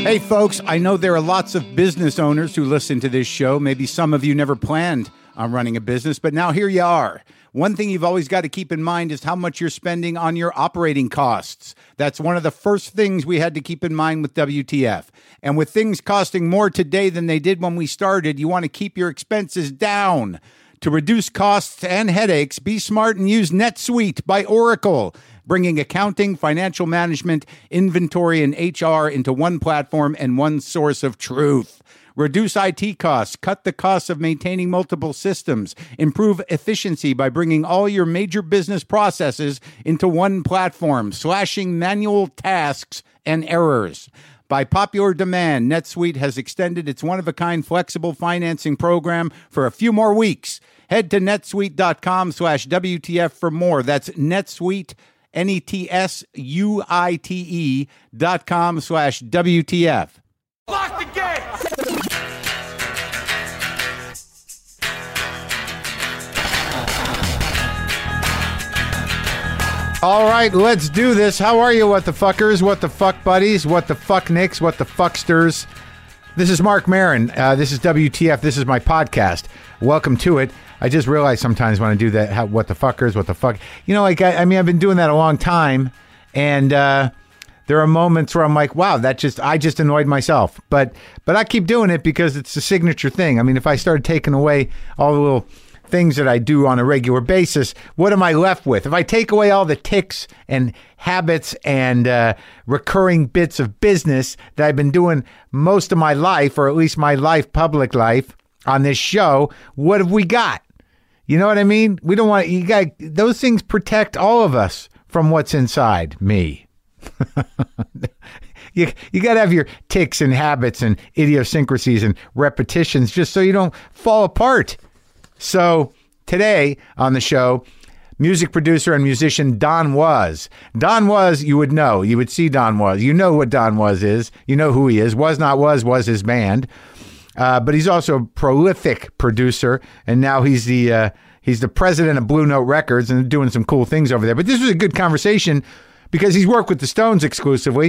Hey folks, I know there are lots of business owners who listen to this show. Maybe some of you never planned on running a business, but now here you are. One thing you've always got to keep in mind is how much you're spending on your operating costs. That's one of the first things we had to keep in mind with WTF. And with things costing more today than they did when we started, you want to keep your expenses down. To reduce costs and headaches, be smart and use NetSuite by Oracle, bringing accounting, financial management, inventory, and HR into one platform and one source of truth. Reduce IT costs, cut the costs of maintaining multiple systems, improve efficiency by bringing all your major business processes into one platform, slashing manual tasks and errors. By popular demand, NetSuite has extended its one-of-a-kind flexible financing program for a few more weeks. Head to netsuite.com/WTF for more. That's NetSuite, NetSuite.com/WTF. Lock the gate! All right, let's do this. How are you, what the fuckers, what the fuck buddies, what the fuck nicks, what the fucksters? This is Mark Maron. This is WTF. This is my podcast. Welcome to it. I just realized sometimes when I do that, what the fuckers, what the fuck. You know, like, I mean, I've been doing that a long time, and there are moments where I'm like, wow, I just annoyed myself. But I keep doing it because it's a signature thing. I mean, if I started taking away all the little things that I do on a regular basis, what am I left with? If I take away all the tics and habits and recurring bits of business that I've been doing most of my life, or at least my public life on this show, what have we got? You know what I mean? We don't want those things protect all of us from what's inside me. You got to have your tics and habits and idiosyncrasies and repetitions just so you don't fall apart. So today on the show, music producer and musician Don Was. Don Was, you would know. You would see Don Was. You know what Don Was is. You know who he is. Was Not Was his band. But he's also a prolific producer, and now he's the president of Blue Note Records and doing some cool things over there. But this was a good conversation because he's worked with the Stones exclusively,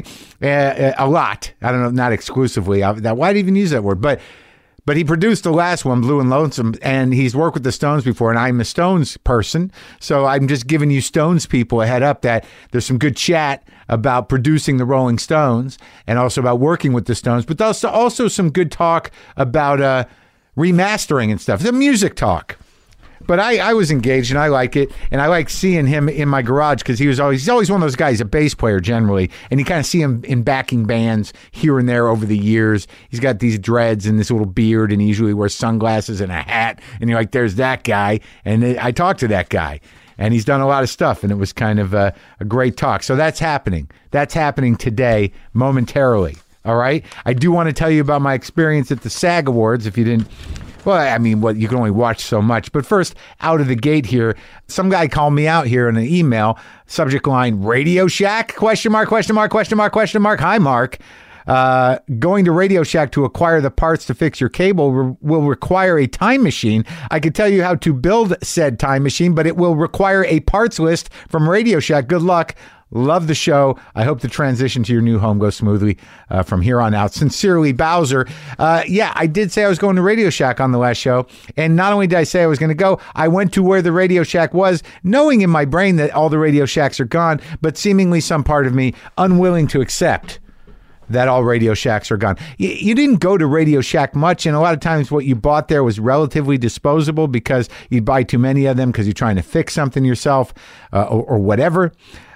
a lot. I don't know, not exclusively. Why'd I even use that word? But he produced the last one, Blue and Lonesome, and he's worked with the Stones before, and I'm a Stones person, so I'm just giving you Stones people a head up that there's some good chat about producing the Rolling Stones and also about working with the Stones, but also some good talk about remastering and stuff, the music talk. But I was engaged, and I like it, and I like seeing him in my garage because he's always one of those guys, a bass player generally, and you kind of see him in backing bands here and there over the years. He's got these dreads and this little beard, and he usually wears sunglasses and a hat, and you're like, there's that guy, and I talked to that guy, and he's done a lot of stuff, and it was kind of a great talk. So that's happening. That's happening today, momentarily, all right? I do want to tell you about my experience at the SAG Awards, if you didn't. Well, I mean, you can only watch so much. But first, out of the gate here, some guy called me out here in an email, subject line, Radio Shack, question mark, question mark, question mark, question mark. Hi, Mark. Going to Radio Shack to acquire the parts to fix your cable will require a time machine. I could tell you how to build said time machine, but it will require a parts list from Radio Shack. Good luck. Love the show. I hope the transition to your new home goes smoothly from here on out. Sincerely, Bowser. Yeah, I did say I was going to Radio Shack on the last show. And not only did I say I was going to go, I went to where the Radio Shack was, knowing in my brain that all the Radio Shacks are gone, but seemingly some part of me unwilling to accept that all Radio Shacks are gone. You didn't go to Radio Shack much, and a lot of times what you bought there was relatively disposable because you'd buy too many of them because you're trying to fix something yourself or whatever.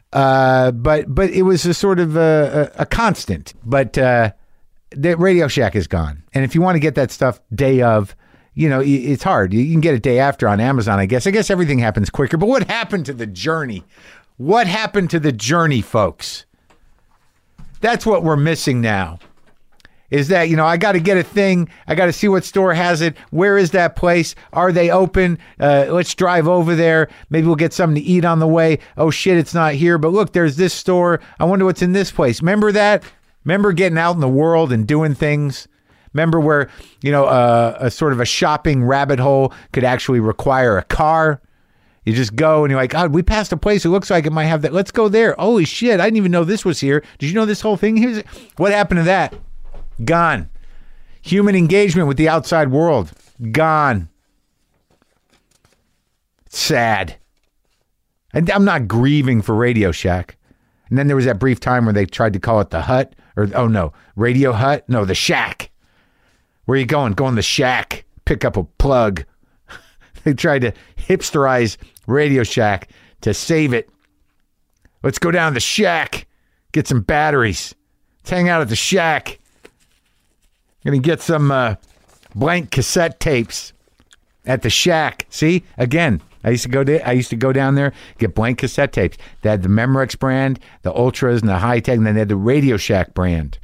But it was a sort of a constant. But the Radio Shack is gone. And if you want to get that stuff day of, you know, it's hard. You can get it day after on Amazon, I guess. I guess everything happens quicker. But what happened to the journey? What happened to the journey, folks? That's what we're missing now. Is that, you know, I got to get a thing. I got to see what store has it. Where is that place? Are they open? Let's drive over there. Maybe we'll get something to eat on the way. Oh, shit, it's not here. But look, there's this store. I wonder what's in this place. Remember that? Remember getting out in the world and doing things? Remember where, you know, a sort of a shopping rabbit hole could actually require a car? You just go and you're like, God, we passed a place. It looks like it might have that. Let's go there. Holy shit, I didn't even know this was here. Did you know this whole thing here? What happened to that? Gone. Human engagement with the outside world. Gone. Sad. And I'm not grieving for Radio Shack. And then there was that brief time where they tried to call it the Hut. Radio Hut. No, the Shack. Where are you going? Go in the Shack. Pick up a plug. They tried to hipsterize Radio Shack to save it. Let's go down to the Shack. Get some batteries. Let's hang out at the Shack. Gonna get some blank cassette tapes at the Shack. See? Again, I used to go down there, get blank cassette tapes. They had the Memorex brand, the Ultras, and the High Tech, and then they had the Radio Shack brand.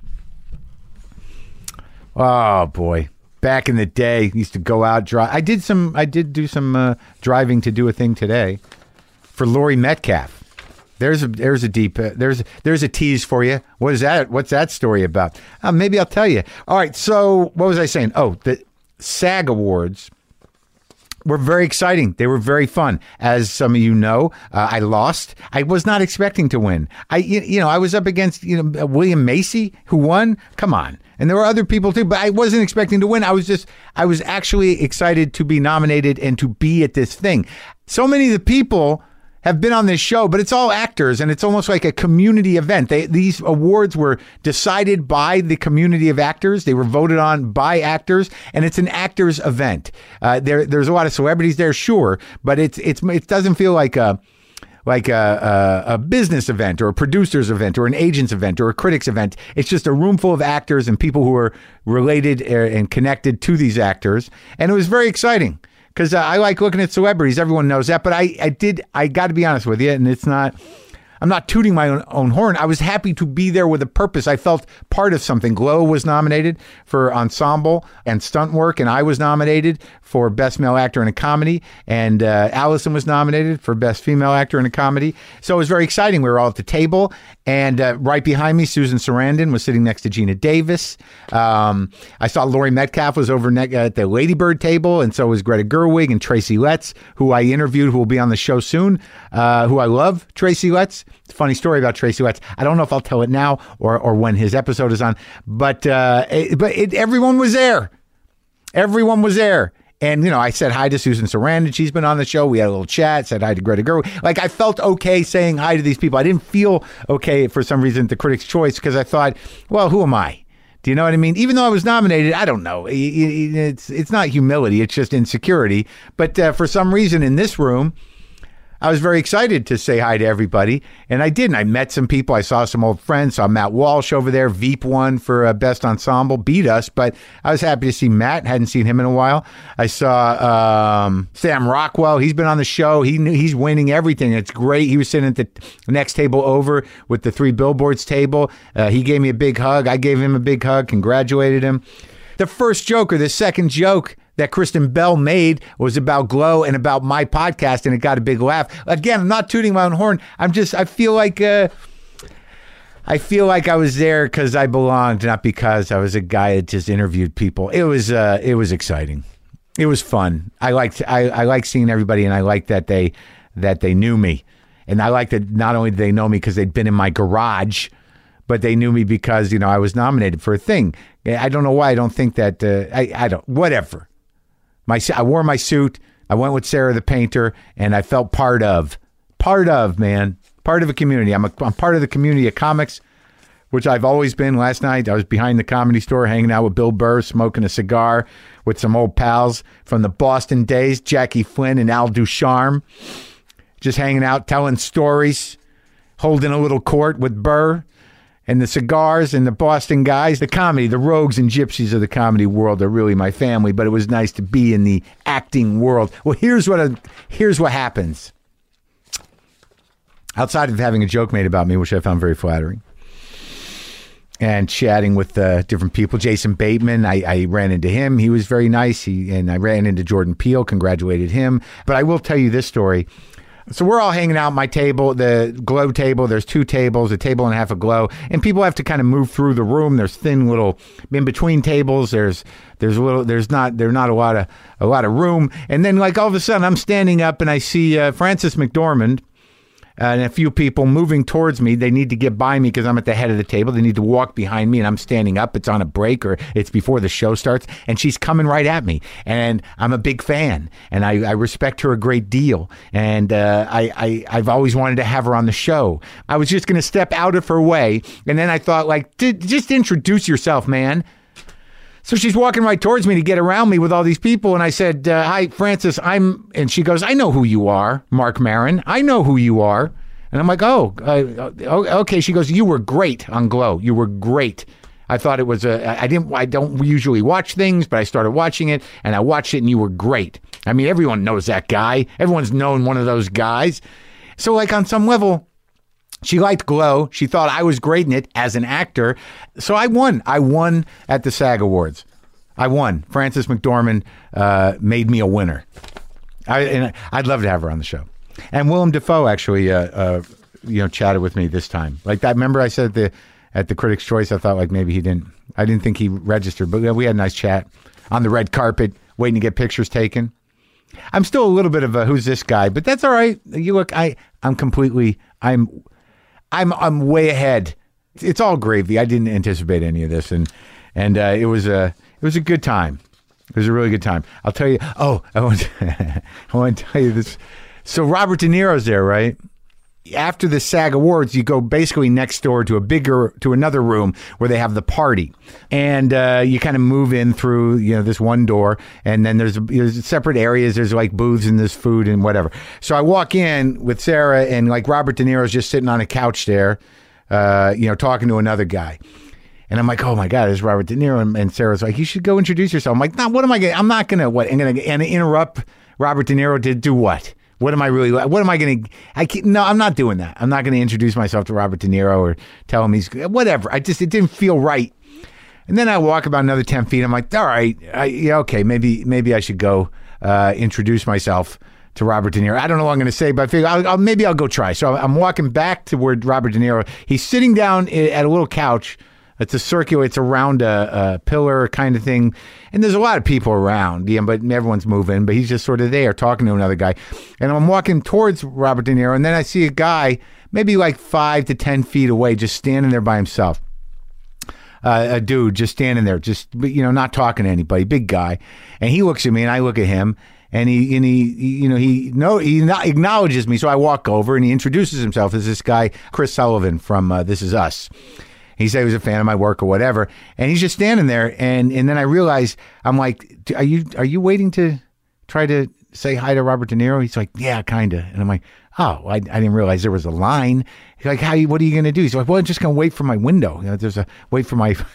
Oh boy. Back in the day, used to go out drive. I did do some driving to do a thing today for Laurie Metcalf. There's a tease for you. What is that? What's that story about? Maybe I'll tell you. All right. So what was I saying? Oh, the SAG Awards were very exciting. They were very fun. As some of you know, I lost. I was not expecting to win. I was up against William Macy, who won. Come on. And there were other people too, but I wasn't expecting to win. I was actually excited to be nominated and to be at this thing. So many of the people have been on this show, but it's all actors, and it's almost like a community event. These awards were decided by the community of actors. They were voted on by actors, and it's an actors event. There's a lot of celebrities there, sure, but it doesn't feel like a business event or a producer's event or an agent's event or a critic's event. It's just a room full of actors and people who are related and connected to these actors, and it was very exciting. Because I like looking at celebrities. Everyone knows that. But I got to be honest with you, and I'm not tooting my own horn. I was happy to be there with a purpose. I felt part of something. Glow was nominated for ensemble and stunt work, and I was nominated for Best Male Actor in a Comedy, and Allison was nominated for Best Female Actor in a Comedy. So it was very exciting. We were all at the table, and right behind me, Susan Sarandon was sitting next to Gina Davis. I saw Laurie Metcalf was over at the Lady Bird table, and so was Greta Gerwig and Tracy Letts, who I interviewed, who will be on the show soon, who I love, Tracy Letts. It's a funny story about Tracy Letts. I don't know if I'll tell it now or when his episode is on, but everyone was there. Everyone was there. And, I said hi to Susan Sarandon. She's been on the show. We had a little chat, said hi to Greta Gerwig. Like, I felt okay saying hi to these people. I didn't feel okay for some reason at the Critics' Choice because I thought, well, who am I? Do you know what I mean? Even though I was nominated, I don't know. It's not humility. It's just insecurity. But for some reason in this room, I was very excited to say hi to everybody, and I did. And I met some people. I saw some old friends. Saw Matt Walsh over there. Veep won for Best Ensemble. Beat us, but I was happy to see Matt. Hadn't seen him in a while. I saw Sam Rockwell. He's been on the show. He's winning everything. It's great. He was sitting at the next table over with the 3 Billboards table. He gave me a big hug. I gave him a big hug. Congratulated him. The first joke or the second joke that Kristen Bell made was about Glow and about my podcast, and it got a big laugh. Again, I'm not tooting my own horn. I feel like I was there because I belonged, not because I was a guy that just interviewed people. It was exciting. It was fun. I liked seeing everybody, and I liked that they knew me, and I liked that not only did they know me because they'd been in my garage, but they knew me because I was nominated for a thing. I don't know why. I don't think that I don't. Whatever. I wore my suit. I went with Sarah the painter, and I felt part of a community. I'm part of the community of comics, which I've always been. Last night, I was behind the Comedy Store hanging out with Bill Burr, smoking a cigar with some old pals from the Boston days, Jackie Flynn and Al Ducharme, just hanging out, telling stories, holding a little court with Burr. And the cigars and the Boston guys, the comedy, the rogues and gypsies of the comedy world are really my family, but it was nice to be in the acting world. Well, here's what happens. Outside of having a joke made about me, which I found very flattering, and chatting with different people, Jason Bateman, I ran into him. He was very nice. And I ran into Jordan Peele, congratulated him. But I will tell you this story. So we're all hanging out at my table, the Glow table. There's 2 tables, a table and a half of Glow, and people have to kind of move through the room. There's thin little in between tables. There's not a lot of room. And then like all of a sudden I'm standing up and I see Frances McDormand, and a few people moving towards me. They need to get by me because I'm at the head of the table. They need to walk behind me, and I'm standing up. It's on a break or it's before the show starts, and she's coming right at me. And I'm a big fan, and I respect her a great deal. And I've always wanted to have her on the show. I was just going to step out of her way, and then I thought, like, just introduce yourself, man. So she's walking right towards me to get around me with all these people. And I said, hi, Frances, and she goes, I know who you are, Marc Maron. I know who you are. And I'm like, okay. She goes, you were great on Glow. You were great. I thought it was I don't usually watch things, but I started watching it and I watched it and you were great. I mean, everyone knows that guy. Everyone's known one of those guys. So like on some level, she liked Glow. She thought I was great in it as an actor. So I won. I won at the SAG Awards. I won. Frances McDormand made me a winner. I'd love to have her on the show. And Willem Dafoe actually, chatted with me this time. Like that. Remember I said at the Critics' Choice, I thought like maybe I didn't think he registered, but we had a nice chat on the red carpet, waiting to get pictures taken. I'm still a little bit of a who's this guy, but that's all right. You look, I'm way ahead. It's all gravy. I didn't anticipate any of this, and it was a good time. It was a really good time. I'll tell you. Oh, I want to tell you this. So Robert De Niro's there, right? After the SAG Awards, you go basically next door to another room where they have the party, and you kind of move in through this one door, and then there's separate areas. There's like booths and there's food and whatever. So I walk in with Sarah, and like Robert De Niro's just sitting on a couch there, talking to another guy. And I'm like, oh my God, this is Robert De Niro. And Sarah's like, you should go introduce yourself. I'm like, no, what am I going to, I'm not going to, what, I'm going to interrupt Robert De Niro to do what? What am I going to, no, I'm not doing that. I'm not going to introduce myself to Robert De Niro or tell him he's, whatever. It didn't feel right. And then I walk about another 10 feet. I'm like, all right, okay, maybe I should go introduce myself to Robert De Niro. I don't know what I'm going to say, but I figure maybe I'll go try. So I'm walking back toward Robert De Niro. He's sitting down at a little couch. It's a circular, it's around a pillar kind of thing. And there's a lot of people around, but everyone's moving. But he's just sort of there talking to another guy. And I'm walking towards Robert De Niro, and then I see a guy maybe like 5 to 10 feet away just standing there by himself. A dude just standing there, just not talking to anybody, big guy. And he looks at me, and I look at him. And he acknowledges me. So I walk over, and he introduces himself as this guy, Chris Sullivan from This Is Us. He said he was a fan of my work or whatever. And he's just standing there. And then I realized, I'm like, are you waiting to try to say hi to Robert De Niro? He's like, yeah, kind of. And I'm like, oh, I didn't realize there was a line. He's like, what are you going to do? He's like, well, I'm just going to wait for my window. Wait for my...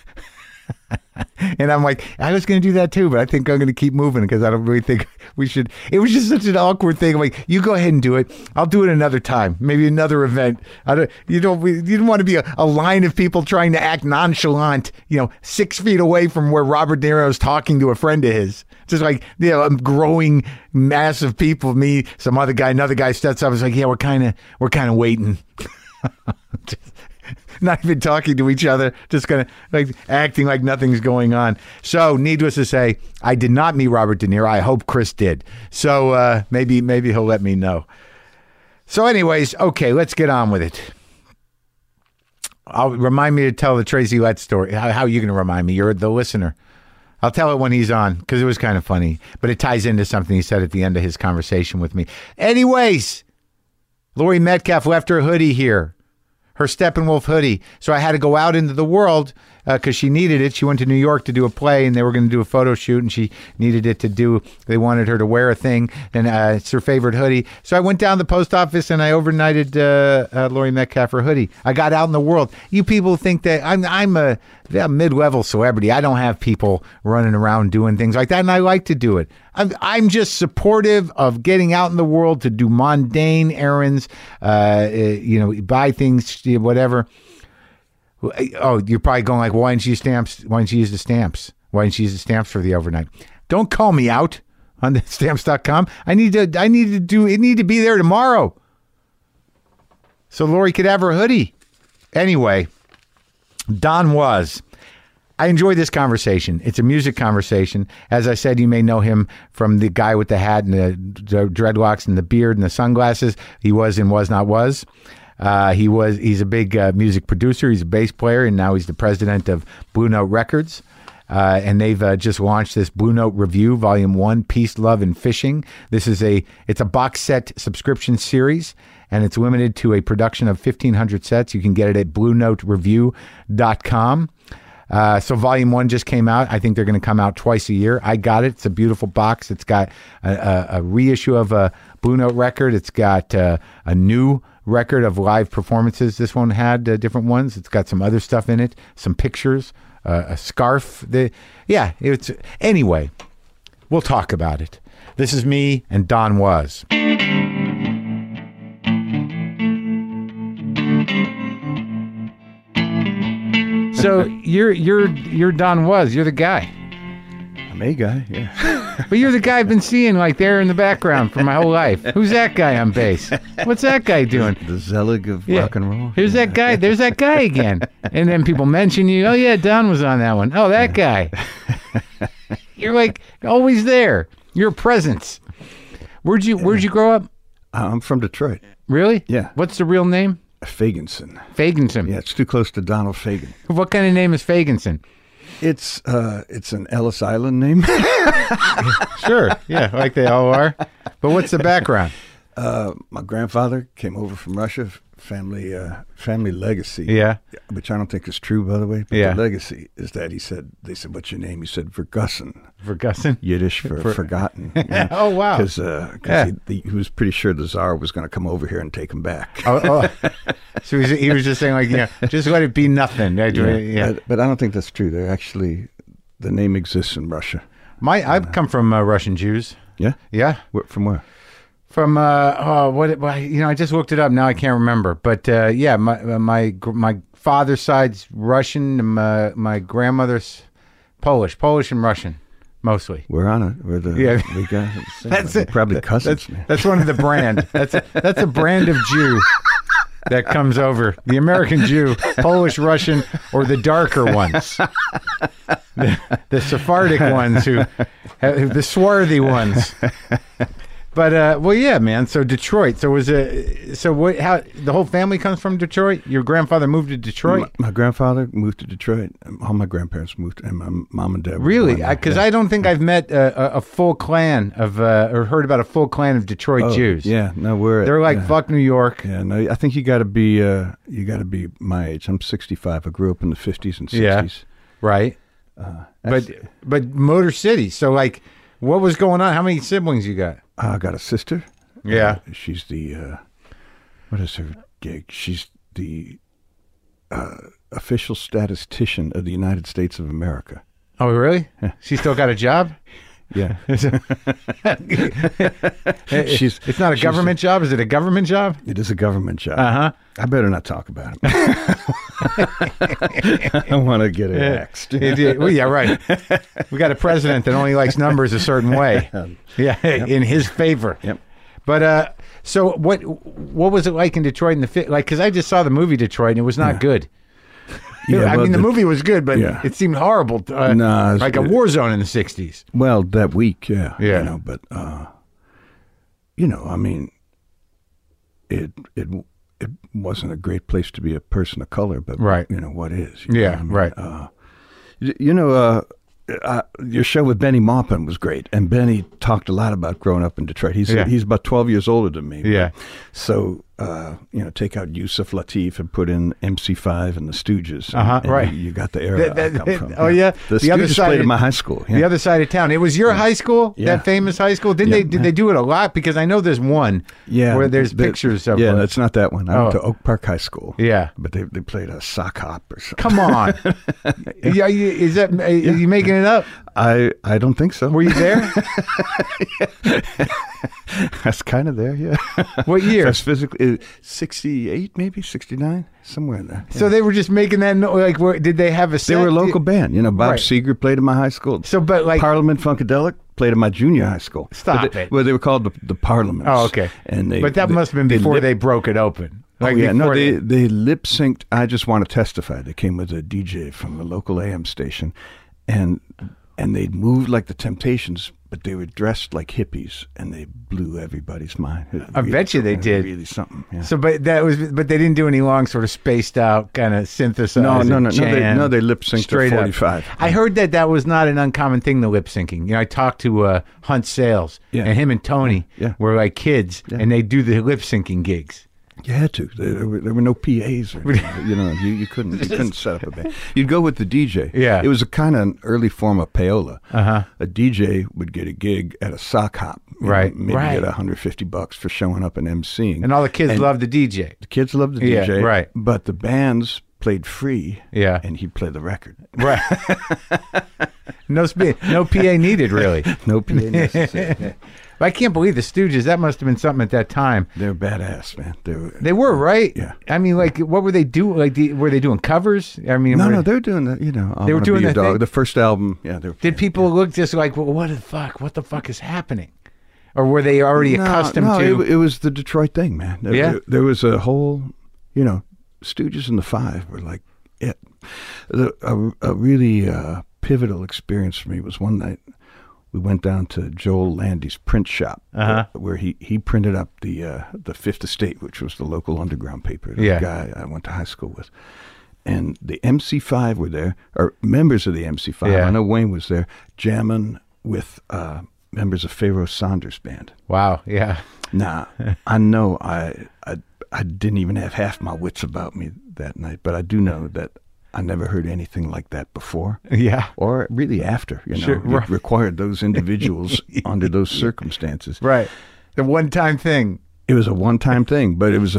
And I'm like, I was going to do that too, but I think I'm going to keep moving because I don't really think we should. It was just such an awkward thing. I'm like, you go ahead and do it. I'll do it another time, maybe another event. You didn't want to be a line of people trying to act nonchalant, 6 feet away from where Robert De Niro is talking to a friend of his. Just like, a growing mass of people, me, some other guy, another guy steps up. I was like, yeah, we're kind of waiting. Not even talking to each other, just kind of like acting like nothing's going on. So, needless to say, I did not meet Robert De Niro. I hope Chris did. So maybe he'll let me know. So, anyways, okay, let's get on with it. Remind me to tell the Tracy Letts story. How are you going to remind me? You're the listener. I'll tell it when he's on because it was kind of funny, but it ties into something he said at the end of his conversation with me. Anyways, Laurie Metcalf left her hoodie here. Her Steppenwolf hoodie. So I had to go out into the world because she needed it. She went to New York to do a play, and they were going to do a photo shoot, and she needed it to do. They wanted her to wear a thing, and it's her favorite hoodie. So I went down to the post office, and I overnighted Laurie Metcalf her hoodie. I got out in the world. You people think that I'm a mid-level celebrity. I don't have people running around doing things like that, and I like to do it. I'm just supportive of getting out in the world to do mundane errands, buy things, whatever. Oh, you're probably going like, why didn't you use stamps? Why didn't you use the stamps? Why didn't you use the stamps for the overnight? Don't call me out on the stamps.com. I need to be there tomorrow. So Laurie could have her hoodie. Anyway, Don Was. I enjoyed this conversation. It's a music conversation. As I said, you may know him from the guy with the hat and the dreadlocks and the beard and the sunglasses. He was in Was Not Was. He's a big music producer. He's a bass player, and now he's the president of Blue Note Records. And they've just launched this Blue Note Review, Volume 1, Peace, Love, and Fishing. It's a box set subscription series, and it's limited to a production of 1,500 sets. You can get it at BlueNoteReview.com. So Volume 1 just came out. I think they're going to come out twice a year. I got it. It's a beautiful box. It's got a reissue of a Blue Note record. It's got a new record of live performances. This one had different ones. It's got some other stuff in it, some pictures, a scarf. Anyway, we'll talk about it. This is me and Don Was. So you're Don Was. You're the guy. I'm a guy, yeah. But you're the guy I've been seeing like there in the background for my whole life. Who's that guy on bass? What's that guy doing? The Zelig of rock and roll. Here's that guy. There's that guy again. And then people mention you. Oh yeah, Don was on that one. Oh, that guy. You're like always there. You're a presence. Where'd you grow up? I'm from Detroit. Really? Yeah. What's the real name? Fagenson. Fagenson. Yeah, it's too close to Donald Fagen. What kind of name is Fagenson? It's an Ellis Island name. Sure. Yeah, like they all are. But what's the background? My grandfather came over from Russia. Family legacy. Yeah. Which I don't think is true, by the way. But Yeah. the legacy is that they said, what's your name? He said, Vergussen. Vergussen? Yiddish for forgotten. Yeah. Oh, wow. Because he was pretty sure the Tsar was going to come over here and take him back. Oh. So he was just saying, like, just let it be nothing. Yeah. But I don't think that's true. The name exists in Russia. I've come from Russian Jews. Yeah? Yeah. From where? From I just looked it up. Now I can't remember. But my father's side's Russian, and my grandmother's Polish and Russian, mostly. We're on it. We're the we got That's it. Probably cousins. That's one of the brand. That's a brand of Jew that comes over. The American Jew, Polish, Russian, or the darker ones, the Sephardic ones the swarthy ones. But man. So Detroit. So how the whole family comes from Detroit? Your grandfather moved to Detroit? My grandfather moved to Detroit. All my grandparents moved, and my mom and dad. Really? Because I don't think I've met a full clan of or heard about a full clan of Detroit Jews. Yeah, no, they're like fuck New York. Yeah, no, I think you got to be my age. I'm 65. I grew up in the 50s and 60s. Yeah, right. But Motor City. So like, what was going on? How many siblings you got? I got a sister. Yeah. She's the, what is her gig? She's the official statistician of the United States of America. Oh, really? She still got a job? Yeah. It's not a government job? Is it a government job? It is a government job. Uh-huh. I better not talk about it. I want to get it axed. Well, yeah, right. We got a president that only likes numbers a certain way. Yeah, yep. In his favor. Yep. But so what was it like in Detroit in the because I just saw the movie Detroit and it was not good. Yeah, the movie was good, but it seemed horrible. Like a war zone in the 60s. Well, that week, yeah. Yeah. But I mean, it wasn't a great place to be a person of color, but right. What is? Right. Your show with Benny Maupin was great, and Benny talked a lot about growing up in Detroit. He's about 12 years older than me. Yeah. So take out Yusuf Lateef and put in MC5 and the Stooges. Right. You got the era I come from. Oh yeah. The Stooges played in my high school. Yeah. The other side of town. It was your high school, that famous high school. Did they do it a lot? Because I know there's one. Yeah. Where there's pictures of. Yeah, that's not that one. I went to Oak Park High School. Yeah. But they played a sock hop or something. Come on. Are you making it up? I don't think so. Were you there? That's kind of there, yeah. What year? That's physically 68, maybe 69, somewhere in there. Yeah. So they were just making that did they have a set? They were a local band. Bob Seger played in my high school. So, but like Parliament Funkadelic played in my junior high school. Stop it. Well, they were called the Parliaments. Oh, okay. And but that must have been before they broke it open. Like yeah, no, before they lip synced. I Just Want to Testify. They came with a DJ from the local AM station, and they'd moved like the Temptations, but they were dressed like hippies, and they blew everybody's mind. I bet you they did. Really something. Yeah. So, but they didn't do any long, sort of spaced out kind of synthesizer. No, they lip synced straight to up. 45. I heard that was not an uncommon thing, the lip syncing. You know, I talked to Hunt Sales, Yeah. and him and Tony Yeah. were like kids, and they do the lip syncing gigs. You had to. There were no PAs. Or, you couldn't set up a band. You'd go with the DJ. Yeah. It was a kind of an early form of payola. Uh-huh. A DJ would get a gig at a sock hop. Right. Maybe Right. get $150 for showing up and emceeing. And all the kids loved the DJ. The kids loved the Yeah, DJ. right. But the bands played free. Yeah. And he'd play the record. Right. No PA needed, really. No PA necessary. I can't believe the Stooges. That must have been something at that time. They're badass, man. They were, right? Yeah. I mean, like, what were they doing? Like, were they doing covers? I mean, No, they're doing that. They were doing the that dog. thing? The first album. Yeah. Did people look just like, well, what the fuck? What the fuck is happening? Or were they already accustomed to? It was the Detroit thing, man. Yeah. There was a whole, Stooges and the Five were like it. A really pivotal experience for me was one night we went down to Joel Landy's print shop, where he printed up the Fifth Estate, which was the local underground paper, the guy I went to high school with. And the MC5 were there, or members of the MC5. Yeah. I know Wayne was there, jamming with members of Pharaoh Saunders band. Wow, yeah. Nah, I know I didn't even have half my wits about me that night, but I do know that I never heard anything like that before. Yeah. Or really after, Sure, right. It required those individuals under those circumstances. Right. The one-time thing. It was a one-time thing, but it was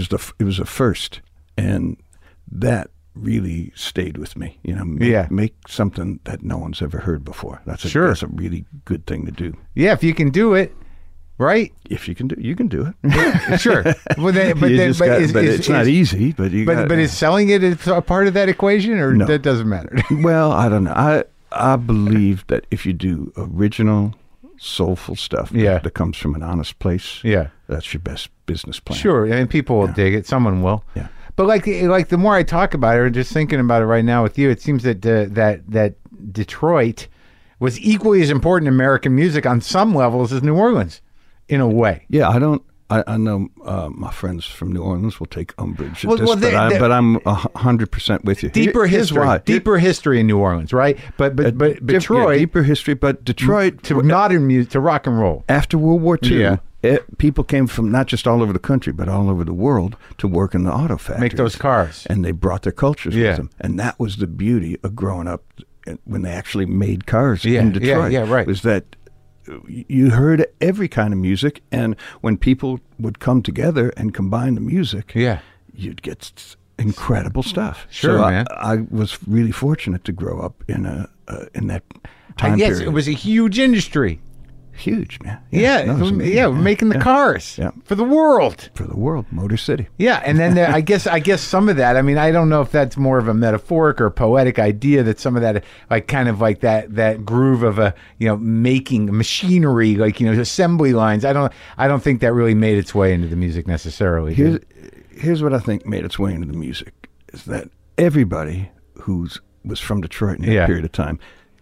a first, and that really stayed with me. Make something that no one's ever heard before. That's a really good thing to do. Yeah, if you can do it, right? If you can do it. Sure. Well, but it's not easy. But is selling it a part of that equation, or No. that doesn't matter? Well, I don't know. I believe that if you do original, soulful stuff that comes from an honest place, that's your best business plan. Sure, and people will dig it. Someone will. Yeah. But like the more I talk about it, or just thinking about it right now with you, it seems that that Detroit was equally as important in American music on some levels as New Orleans, in a way. Yeah, I know my friends from New Orleans will take umbrage at Well, this, well, but I'm 100% with you. Deeper Here's history, why. deeper history in New Orleans, right? But Detroit, deeper history, but Detroit to modern music, to rock and roll. after World War II. Yeah. People came from not just all over the country, but all over the world to work in the auto factories. Make those cars. And they brought their cultures with them. And that was the beauty of growing up when they actually made cars in Detroit. Yeah, right. Was that you heard every kind of music, and when people would come together and combine the music, you'd get incredible stuff. Sure, so man. I was really fortunate to grow up in that time Yes, period. it was a huge industry. Huge, man. Yeah, no, it was amazing. making the cars for the world. For the world, Motor City. Yeah, and then I guess some of that. I mean, I don't know if that's more of a metaphoric or poetic idea, that some of that, like kind of like that groove of making machinery, like assembly lines. I don't think that really made its way into the music necessarily. Here's what I think made its way into the music is that everybody who was from Detroit in that period of time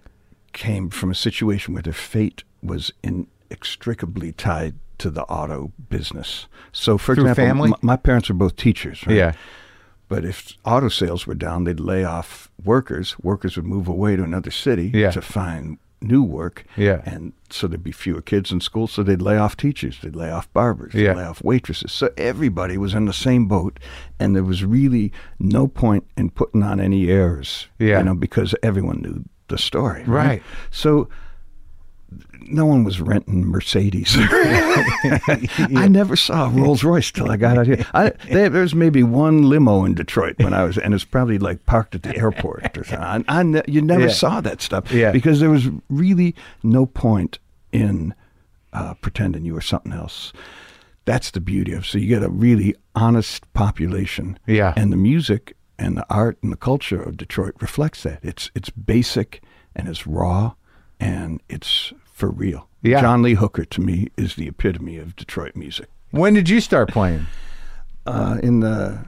came from a situation where their fate was inextricably tied to the auto business. So, for Through example, family? my parents were both teachers, right? Yeah. But if auto sales were down, they'd lay off workers. Workers would move away to another city to find new work. Yeah. And so there'd be fewer kids in school, so they'd lay off teachers, they'd lay off barbers, they'd lay off waitresses. So everybody was in the same boat, and there was really no point in putting on any airs, because everyone knew the story. Right. So no one was renting Mercedes. I never saw a Rolls Royce till I got out here. There's maybe one limo in Detroit when I was, and it's probably like parked at the airport or something. You never saw that stuff because there was really no point in pretending you were something else. That's the beauty of it. So you get a really honest population. Yeah. And the music and the art and the culture of Detroit reflects that. It's basic and it's raw and it's for real. Yeah. John Lee Hooker, to me, is the epitome of Detroit music. When did you start playing? in the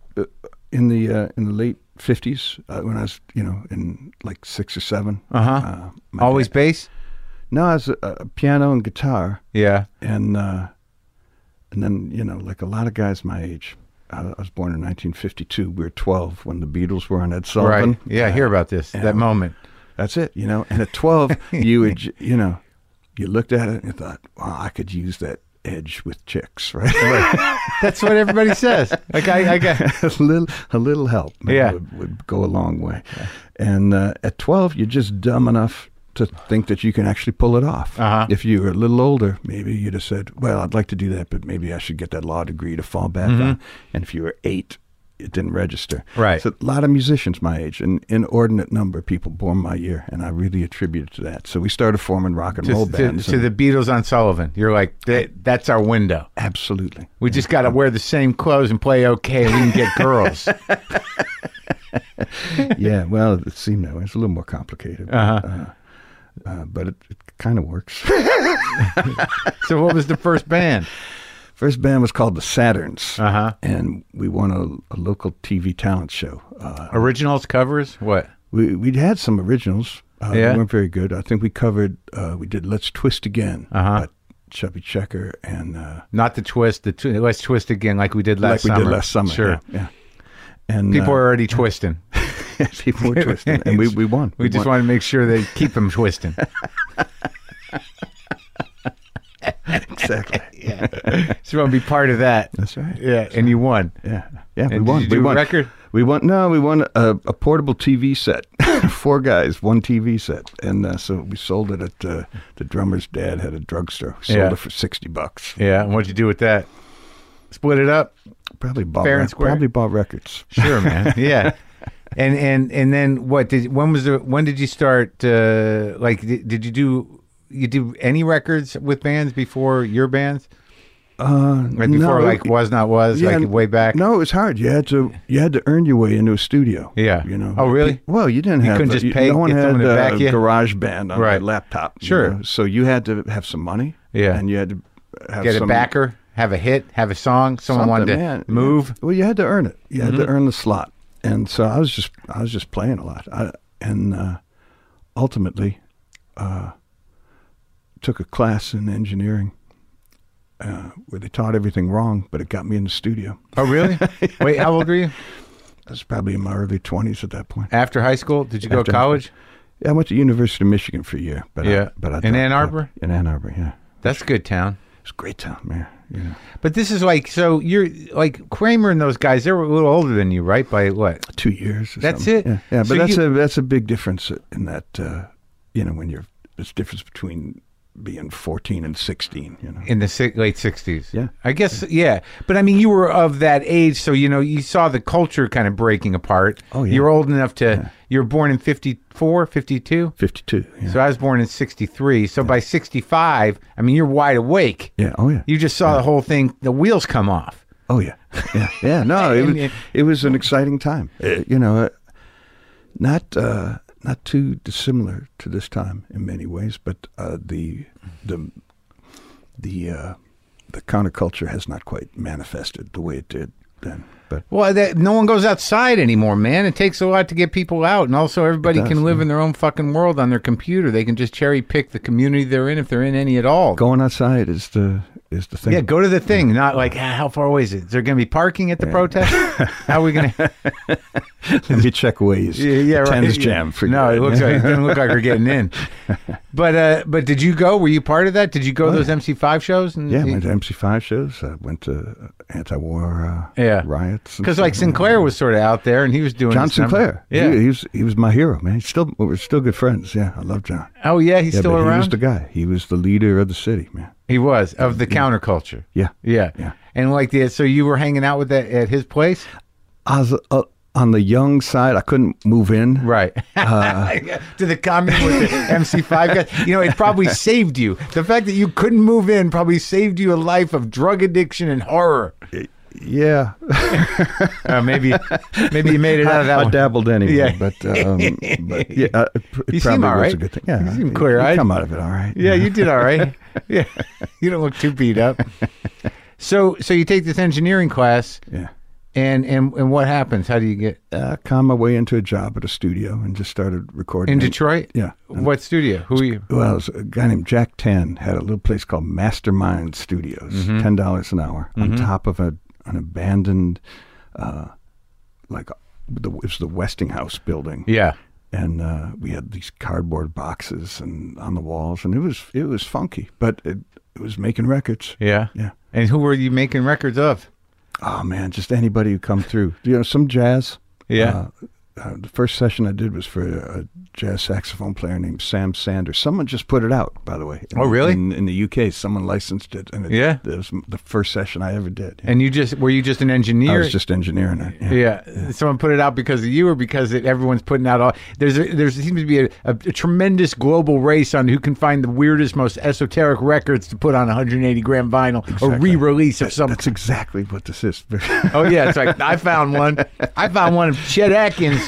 late 50s, when I was, in like 6 or 7. Always bass? No, I was a piano and guitar. Yeah. And then, like a lot of guys my age, I was born in 1952. We were 12 when the Beatles were on Ed Sullivan. Right. Yeah, I hear about this, that moment. That's it, And at 12, you would, you looked at it and you thought, wow, I could use that edge with chicks, right? That's what everybody says. Like I got a little help would go a long way. Yeah. And at 12, you're just dumb enough to think that you can actually pull it off. If you were a little older, maybe you'd have said, well, I'd like to do that, but maybe I should get that law degree to fall back on. And if you were 8, it didn't register. Right. So a lot of musicians my age, an inordinate number of people born my year, and I really attribute it to that. So we started forming rock and roll bands. To the Beatles on Sullivan. You're like, that's our window. Absolutely. We just got to wear the same clothes and play okay, and we can get girls. Yeah, well, it seemed that way. It's a little more complicated. But it kind of works. So what was the first band? First band was called the Saturns, and we won a local TV talent show. Originals, covers, what? We had some originals. They weren't very good. I think we covered. We did "Let's Twist Again" by Chubby Checker and not the twist. Let's twist again, like we did last summer. Sure, yeah. And people are already twisting. People were twisting, and we won. We just want to make sure they keep them twisting. Exactly. Yeah. So you want to be part of that. That's right. Yeah, and you won. Yeah. And we won. Did you do a record? We won. No, we won a portable TV set. 4 guys, 1 TV set, and so we sold it at the drummer's dad had a drugstore. We sold it for $60. Yeah. And what'd you do with that? Split it up. Probably bought fair and square. Probably bought records. Sure, man. Yeah. And then what when did you start did you do any records with bands before your bands? Before Was Not Was, way back? No, it was hard. You had to earn your way into a studio. Yeah. Oh, really? Well, you didn't have. Couldn't just pay. No one had a garage band on their laptop. Sure. So you had to have some money. Yeah. And you had to have get a backer, have a hit, have a song. Someone wanted to move. Well, you had to earn it. You had to earn the slot. And so I was just playing a lot. Ultimately, took a class in engineering where they taught everything wrong, but it got me in the studio. Oh, really? Wait, how old were you? I was probably in my early 20s at that point. After high school? Did you go to college? Yeah, I went to University of Michigan for a year. But I in Ann Arbor? In Ann Arbor, yeah. That's a good town. It's a great town, man. Yeah. But this is so you're like Kramer and those guys, they were a little older than you, right? By what? 2 years. That's something. it? Yeah, but that's a big difference in that, when there's a difference between being 14 and 16, In the late 60s. Yeah. I guess, yeah. But I mean, you were of that age, so, you saw the culture kind of breaking apart. Oh, yeah. You were old enough to, you were born in 54, 52? 52, yeah. So I was born in 63. So by 65, I mean, you're wide awake. Yeah, oh, yeah. You just saw the whole thing, the wheels come off. Oh, yeah. Yeah, yeah. No, it was an exciting time. Not too dissimilar to this time in many ways, but the counterculture has not quite manifested the way it did then. But no one goes outside anymore, man. It takes a lot to get people out, and also everybody can live in their own fucking world on their computer. They can just cherry pick the community they're in, if they're in any at all. Going outside is the thing. Yeah, go to the thing. Not like how far away is it? Is there going to be parking at the protest? How are we going to? Let me check Waze. Yeah, right. Thames Jam. No, it doesn't look like we're getting in. But did you go? Were you part of that? Did you go to those MC5 shows? I went to MC5 shows. I went to anti-war riots. Because Sinclair was sort of out there, and he was doing John Sinclair. Yeah, he was my hero, man. We're still good friends. Yeah, I love John. Oh yeah, he's still around. He was the guy. He was the leader of the city, man. He was of the counterculture. Yeah. And so you were hanging out with that at his place. I was on the young side. I couldn't move in. Right. To the commune with the MC5 guys. It probably saved you. The fact that you couldn't move in probably saved you a life of drug addiction and horror. Yeah. Maybe you made it out of that one. I dabbled anyway. Yeah. But yeah, you seem all right. Was a good thing. Yeah, you seem clear-eyed. You come out of it all right. Yeah, you did all right. Yeah, you don't look too beat up. So you take this engineering class, Yeah. and what happens? How do you get Conned my way into a job at a studio and just started recording. in Detroit? Yeah. What studio? Who are you? Well, it was a guy named Jack Tan had a little place called Mastermind Studios, $10 an hour, on top of an abandoned, it was the Westinghouse building. Yeah. And we had these cardboard boxes and on the walls, and it was funky, but it was making records. Yeah. Yeah. And who were you making records of? Oh man, just anybody who come through. Some jazz. Yeah. The first session I did was for a jazz saxophone player named Sam Sanders. Someone just put it out, by the way. Oh, really? In the UK, someone licensed it, and it was the first session I ever did. And were you just an engineer? I was just engineering it. Yeah. Someone put it out because of you, or because everyone's putting out all. There seems to be a tremendous global race on who can find the weirdest, most esoteric records to put on 180 gram vinyl or re-release of something. That's exactly what this is. Oh yeah, it's like I found one. I found one of Chet Atkins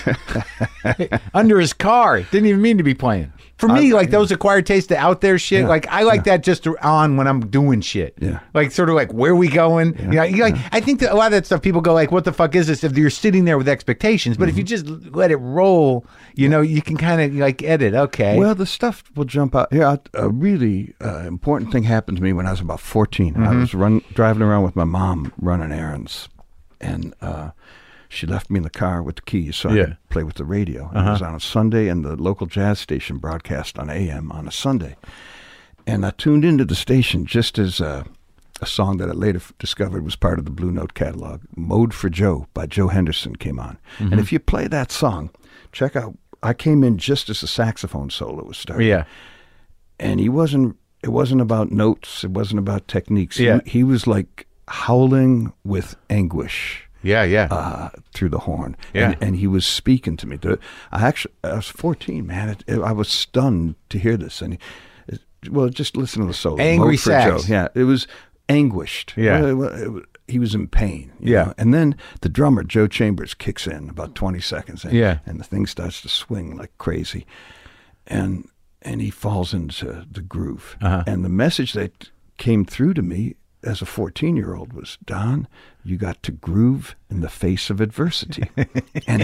under his car. Didn't even mean to be playing. For me, those acquired taste, the out there shit, I like that just on when I'm doing shit. Yeah. Like sort of like, where are we going? I think that a lot of that stuff people go like, what the fuck is this? If you're sitting there with expectations, but if you just let it roll, you can kind of like edit. Okay. Well, the stuff will jump out. Yeah, a really important thing happened to me when I was about 14. I was driving around with my mom running errands, and she left me in the car with the keys so I could play with the radio. It was on a Sunday, and the local jazz station broadcast on AM on a Sunday. And I tuned into the station just as a song that I later discovered was part of the Blue Note catalog, Mode for Joe by Joe Henderson, came on. And if you play that song, check out, I came in just as the saxophone solo was starting. Yeah. And it wasn't about notes, it wasn't about techniques. He was like howling with anguish. Yeah. Through the horn. Yeah. And he was speaking to me. I was 14, man. I was stunned to hear this. And just listen to the solo. Angry sax. Joe. Yeah, it was anguished. Yeah. He was in pain. You know? And then the drummer, Joe Chambers, kicks in about 20 seconds. And the thing starts to swing like crazy. And he falls into the groove. And the message that came through to me as a 14-year-old was, Don, you got to groove in the face of adversity. And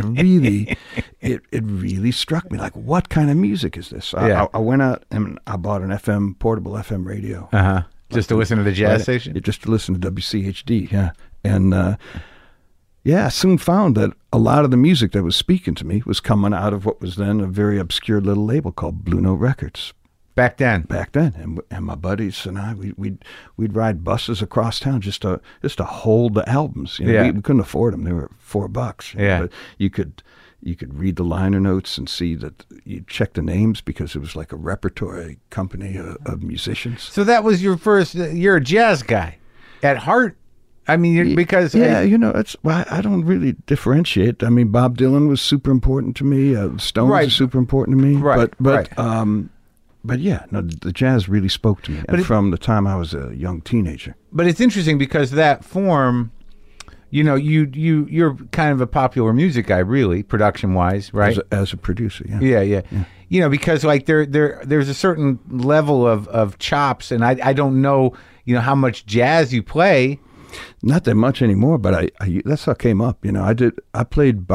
it really struck me. Like, what kind of music is this? I went out and I bought an portable FM radio. Just to listen to the jazz station? Just to listen to WCHD, yeah. And, I soon found that a lot of the music that was speaking to me was coming out of what was then a very obscure little label called Blue Note Records. Back then, and my buddies and I, we'd ride buses across town just to hold the albums. We couldn't afford them; they were $4. But you could read the liner notes and see that you check the names because it was like a repertory company of musicians. So that was your first. You're a jazz guy at heart. I mean, because I don't really differentiate. I mean, Bob Dylan was super important to me. Stones are super important to me. Right. But the jazz really spoke to me from the time I was a young teenager. But it's interesting because that form, you're kind of a popular music guy, really, production-wise, right? As a producer, yeah. Because like there's a certain level of chops, and I don't know, how much jazz you play. Not that much anymore, but I that's how it came up. I played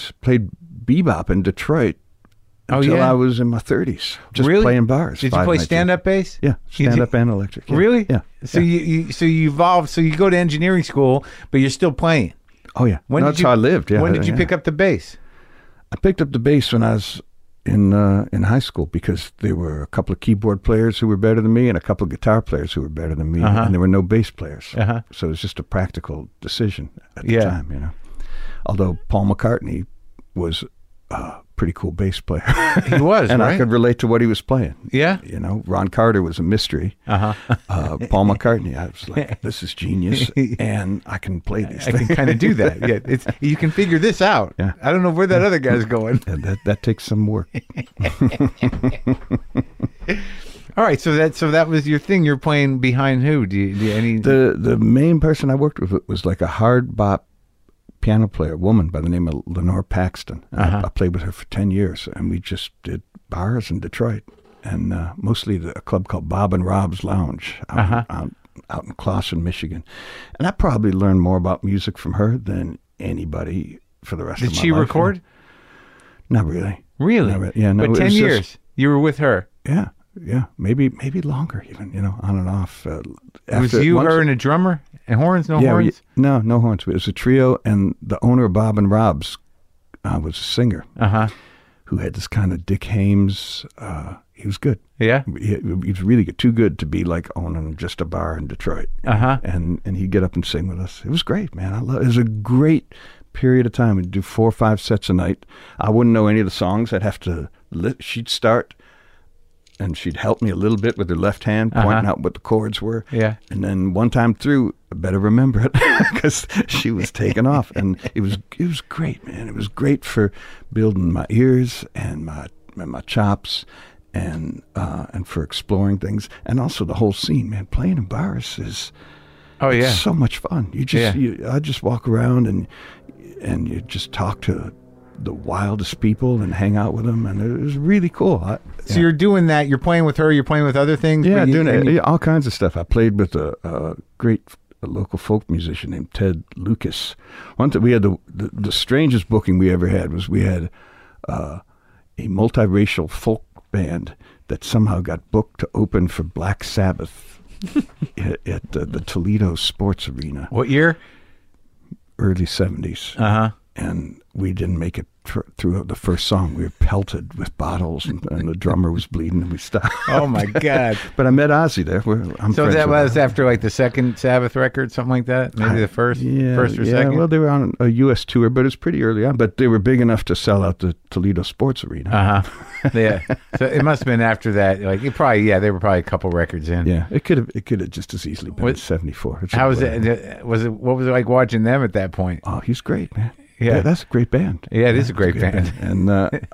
bebop in Detroit. Until I was in my 30s, just playing bars. Did you play stand-up bass? Yeah, stand-up and electric. Yeah. Really? Yeah. So you evolved. So you go to engineering school, but you're still playing. Oh yeah. That's how I lived. Yeah. When did you pick up the bass? I picked up the bass when I was in high school because there were a couple of keyboard players who were better than me and a couple of guitar players who were better than me, and there were no bass players. So it was just a practical decision at the time. Although Paul McCartney was pretty cool bass player. He was, and right? I could relate to what he was playing. Yeah. Ron Carter was a mystery. Paul McCartney, I was like, this is genius, and I can play these things. I can kind of do that. Yeah, you can figure this out. Yeah. I don't know where that other guy's going. And that takes some work. All right, so that was your thing. You're playing behind who? Do you any? The main person I worked with was like a hard bop piano player, a woman by the name of Lenore Paxton. I played with her for 10 years, and we just did bars in Detroit, and mostly a club called Bob and Rob's Lounge out out in Clawson, Michigan. And I probably learned more about music from her than anybody for the rest of my life. Did she record? Not really. Really? Not really. Yeah, no. But 10 years, you were with her. Yeah, maybe longer even. On and off. It was you, her, and a drummer and horns. No horns. No horns. It was a trio, and the owner of Bob and Rob's was a singer. Who had this kind of Dick Hames. He was good. Yeah, he was really good. Too good to be like owning just a bar in Detroit. And he'd get up and sing with us. It was great, man. It was a great period of time. We'd do 4 or 5 sets a night. I wouldn't know any of the songs. I'd have to. She'd start, and she'd help me a little bit with her left hand, pointing out what the chords were. Yeah. And then one time through, I better remember it because she was taking off, and it was great, man. It was great for building my ears and my chops, and for exploring things, and also the whole scene, man. Playing in bars is so much fun. I just walk around and you just talk to the wildest people and hang out with them, and it was really cool. So you're doing that. You're playing with her. You're playing with other things. Yeah, doing all kinds of stuff. I played with a great local folk musician named Ted Lucas. One time we had the strangest booking we ever had was we had a multiracial folk band that somehow got booked to open for Black Sabbath at the Toledo Sports Arena. What year? Early 70s. And we didn't make it through the first song. We were pelted with bottles, and the drummer was bleeding, and we stopped. Oh, my God. But I met Ozzy there. So that was after like the second Sabbath record, something like that? Maybe the first or second? Yeah, well, they were on a U.S. tour, but it's pretty early on. But they were big enough to sell out the Toledo Sports Arena. Yeah. So it must have been after that. Like they were probably a couple records in. Yeah, it could have just as easily been 74. How was it? What was it like watching them at that point? Oh, he's great, man. Yeah, that's a great band. Yeah, it is a great band. And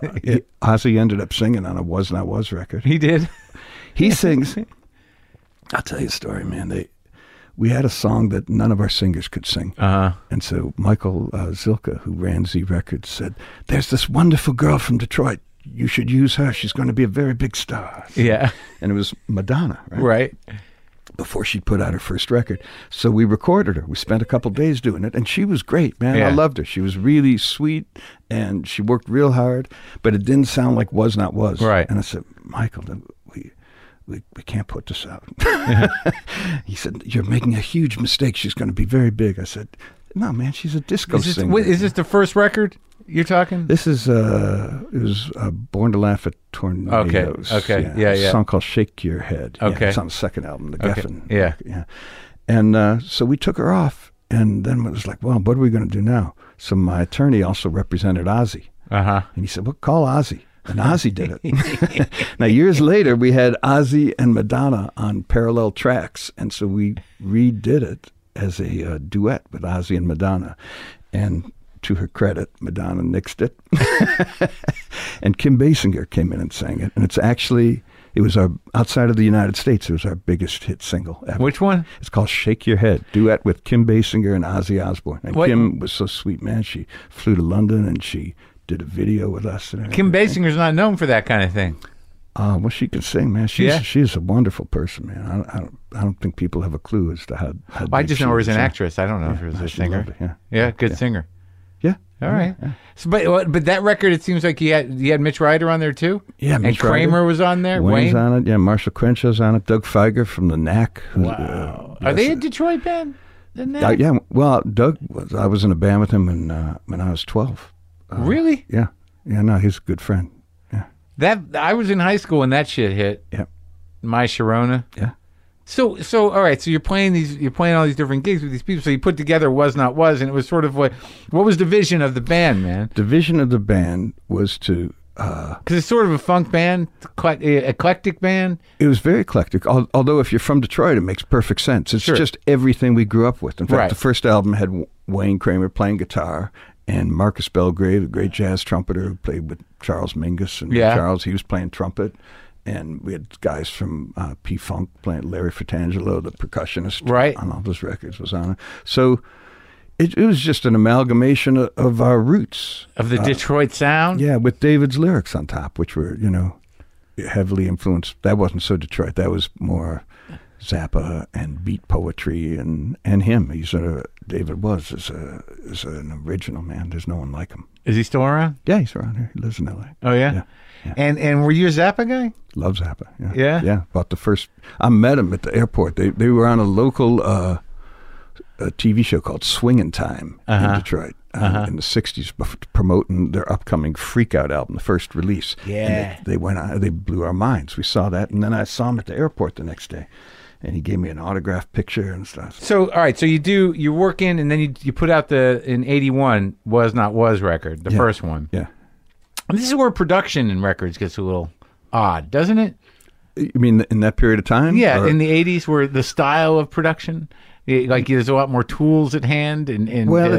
Ozzy ended up singing on a Was Not Was record. He did? He sings. I'll tell you a story, man. We had a song that none of our singers could sing. And so Michael Zilka, who ran Z Records, said, "There's this wonderful girl from Detroit. You should use her. She's going to be a very big star." Yeah. And it was Madonna, right? Right. Before she put out her first record. So we recorded her. We spent a couple days doing it, and she was great, man. Yeah. I loved her. She was really sweet, and she worked real hard, but it didn't sound like Was Not Was. Right. And I said, "Michael, we can't put this out." He said, "You're making a huge mistake. She's going to be very big." I said, "No, man, she's a disco singer." Is this the first record you're talking? This is, it was Born to Laugh at Tornadoes. Okay. Yeah. A song called Shake Your Head. Okay. Yeah, it's on the second album, The Geffen. Yeah. And so we took her off, and then it was like, well, what are we going to do now? So my attorney also represented Ozzy. And he said, well, call Ozzy. And Ozzy did it. Now, years later, we had Ozzy and Madonna on parallel tracks, and so we redid it as a duet with Ozzy and Madonna. And to her credit, Madonna nixed it. And Kim Basinger came in and sang it. And it was outside of the United States, it was our biggest hit single ever. Which one? It's called Shake Your Head, duet with Kim Basinger and Ozzy Osbourne. And Kim was so sweet, man. She flew to London and she did a video with us. And Kim Basinger's not known for that kind of thing. Well, she can sing, man. She's a wonderful person, man. I don't think people have a clue as to how I just know her as an actress. I don't know if she was a singer. Lovely, yeah, good singer. Yeah. All right. Yeah. So, but that record, it seems like you had Mitch Ryder on there too. Yeah, and Kramer was on there. Wayne's on it. Yeah, Marshall Crenshaw's on it. Doug Feiger from the Knack. Wow. Are they a Detroit band? The Knack? Yeah. Well, Doug was. I was in a band with him when I was 12. Really? Yeah. Yeah. No, he's a good friend. Yeah. I was in high school when that shit hit. Yeah. My Sharona. Yeah. So all right. So you're playing all these different gigs with these people. So you put together Was Not Was, and it was sort of what was the vision of the band, man? The vision of the band was to because it's sort of a funk band, eclectic band. It was very eclectic. Although if you're from Detroit, it makes perfect sense. It's just everything we grew up with. In fact, the first album had Wayne Kramer playing guitar and Marcus Belgrave, a great jazz trumpeter who played with Charles Mingus, and Charles, he was playing trumpet. And we had guys from P-Funk playing, Larry Fratangelo, the percussionist, on all those records was on it. So it was just an amalgamation of our roots. Of the Detroit sound? Yeah, with David's lyrics on top, which were, heavily influenced. That wasn't so Detroit. That was more Zappa and beat poetry and him. He's David was is an original, man. There's no one like him. Is he still around? Yeah, he's around here. He lives in L.A. Oh yeah? Yeah. And were you a Zappa guy? Love Zappa. Yeah. Yeah? Yeah. About the first, I met him at the airport. They were on a local a TV show called Swingin' Time in Detroit in the 60s, promoting their upcoming Freak Out album, the first release. Yeah. And they went on, they blew our minds. We saw that, and then I saw him at the airport the next day, and he gave me an autographed picture and stuff. So, all right, so you work in, and then you put out in 81, Was Not Was record, the first one. Yeah. And this is where production in records gets a little odd, doesn't it? You mean in that period of time? Yeah, Or- in the 80s, where the style of production, like there's a lot more tools at hand. And Well,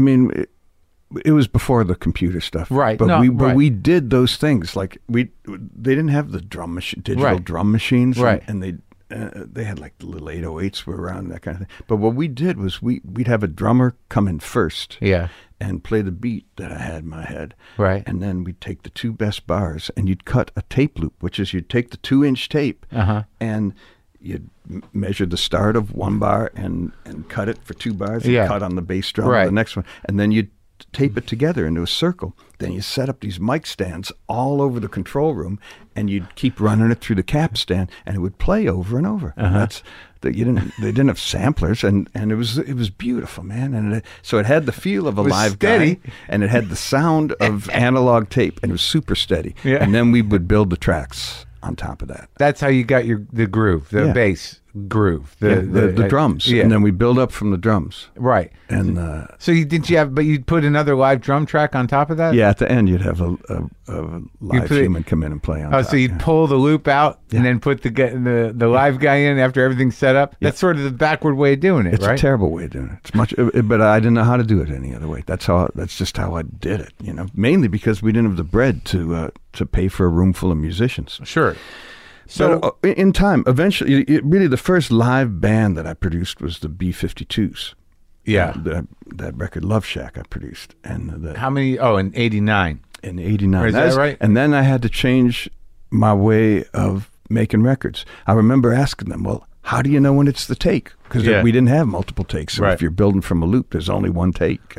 it was before the computer stuff, Right. But No, right. we did those things. Like they didn't have the digital Right. drum machines, Right. And they had like the little 808s were around and that kind of thing. But what we did was we'd have a drummer come in first, Yeah. and play the beat that I had in my head, Right. And then we'd take the two best bars and you'd cut a tape loop, which is you'd take the 2-inch tape and you'd measure the start of one bar and cut it for 2 bars and Yeah. cut on the bass drum Right. on the next one, and then you'd tape it together into a circle. Then you set up these mic stands all over the control room, and you'd keep running it through the cap stand, and it would play over and over. And that's that they didn't have samplers, and it was beautiful, man. And so it had the feel of a was live steady. guy, and it had the sound of analog tape, and it was super steady. Yeah. And then we would build the tracks on top of that. That's how you got the groove, the Yeah. bass groove, The drums, Yeah. and then we build up from the drums. Right. And So but you'd put another live drum track on top of that? yeah, at the end you'd have a live put it- human come in and play on Oh, top. so you'd yeah. pull the loop out and then put the live guy in after everything's set up? That's sort of the backward way of doing it, It's right? a terrible way of doing it. It's much, but I didn't know how to do it any other way. That's just how I did it. Mainly because we didn't have the bread to pay for a room full of musicians. Sure. So, So in time, eventually, really the first live band that I produced was the B-52s. yeah. That record Love Shack I produced, and How many? Oh, in 89. in '89. Is that right? And then I had to change my way of making records. I remember asking them, well, how do you know when it's the take? Because Yeah. we didn't have multiple takes. So Right. if you're building from a loop, there's only one take.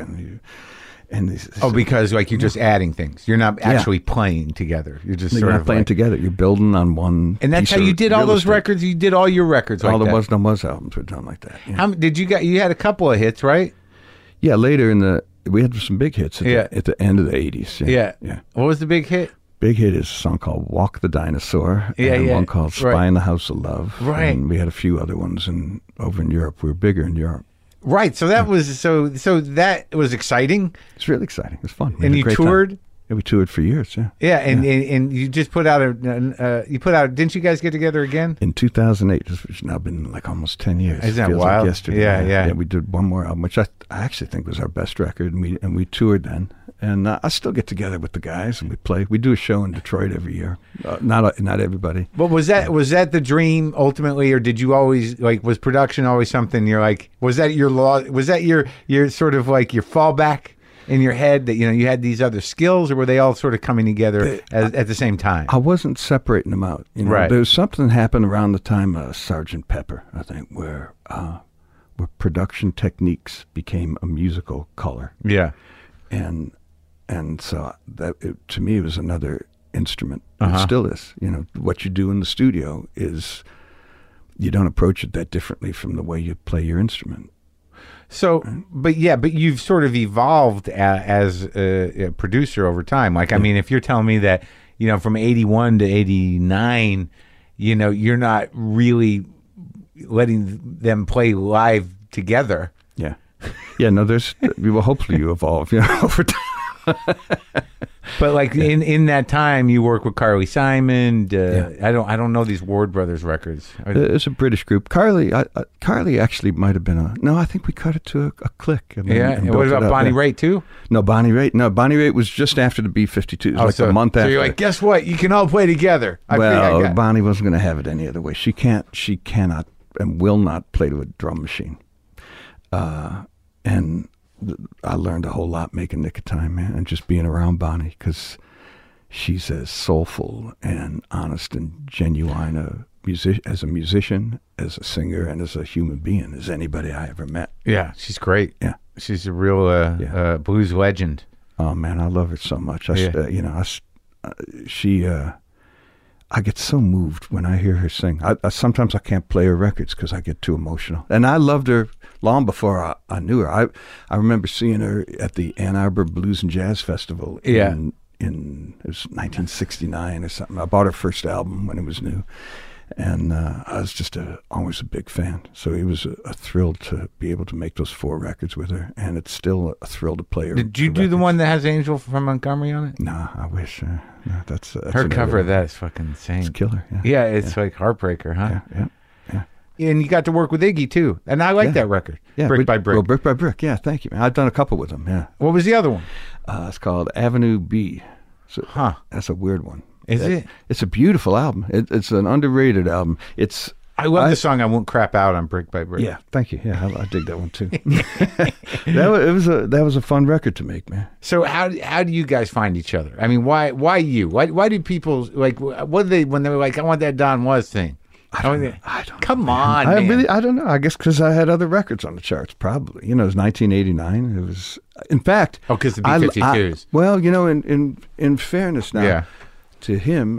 Because like you're just adding things. You're not actually playing together. You're just you're sort not of playing like, together. You're building on one. and that's piece how you of did all real those estate. records. You did all your records like All the that. Was No Was albums were done like that. Yeah, How did you had a couple of hits, right? yeah later we had some big hits at the end of the 80s. Yeah. Yeah. What was the big hit? Big hit is a song called Walk the Dinosaur, Yeah, and yeah. one called Spy Right. in the House of Love. Right. And we had a few other ones over in Europe. We were bigger in Europe. Right. So that was so that was exciting. It's really exciting. It was fun. We And had a you great time. toured? Yeah, we toured for years, yeah. Yeah, and you just put out didn't you guys get together again? In 2008, which has now been like almost 10 years. Isn't that Feels wild? Like yesterday. Yeah, yeah. Yeah, we did one more album, which I actually think was our best record, and we toured then. And I still get together with the guys, and we play. We do a show in Detroit every year. Not everybody. But was that the dream ultimately, or did you always was production always something you're like? Was that your sort of like your fallback in your head that you had these other skills, or were they all sort of coming together at the same time? I wasn't separating them out. Right. There was something that happened around the time of Sgt. Pepper, I think, where production techniques became a musical color, Yeah. and so to me it was another instrument. It still is. What you do in the studio is you don't approach it that differently from the way you play your instrument. So, but you've sort of evolved as a producer over time. Like, I mean, if you're telling me that, from 81 to 89, you're not really letting them play live together. Yeah. Yeah, no, hopefully you evolve, over time. But like in that time, you work with Carly Simon. I don't know these Ward Brothers records. It's a British group. Carly actually might have been I think we cut it to a click. And And what about Bonnie Raitt too? No, Bonnie Raitt. No, Bonnie Raitt was just after the B-52. It was a month after. So you're like, guess what? You can all play together. Bonnie wasn't going to have it any other way. She cannot and will not play to a drum machine. And I learned a whole lot making Nick of Time, man, and just being around Bonnie, because she's as soulful and honest and genuine as a musician, as a singer, and as a human being as anybody I ever met. Yeah, she's great. Yeah. She's a real blues legend. Oh man, I love her so much. I get so moved when I hear her sing. Sometimes I can't play her records because I get too emotional. And I loved her long before I knew her. I remember seeing her at the Ann Arbor Blues and Jazz Festival in it was 1969 or something. I bought her first album when it was new. And I was just always a big fan. So it was a thrill to be able to make those 4 records with her. And it's still a thrill to play her. Did you do the one that has Angel from Montgomery on it? No, I wish. No, that's her cover of that is fucking insane. It's killer. Yeah, it's like Heartbreaker, huh? Yeah. And you got to work with Iggy too. And I like that record. Yeah, Brick by Brick. Well, Brick by Brick. Yeah, thank you, man. I've done a couple with him. Yeah. What was the other one? It's called Avenue B. So, that's a weird one. Is it? It's a beautiful album. It's an underrated album. I love the song "I Won't Crap Out" on Brick by Brick. Yeah, thank you. Yeah, I dig that one too. that was a fun record to make, man. So how do you guys find each other? I mean, why you? Why do people like? What do they when they were like, "I want that Don Was thing"? I don't Come know, on, man. I don't know. I guess because I had other records on the charts, probably. It was 1989. It was, in fact. Oh, because the B-52s. Well, in fairness now to him,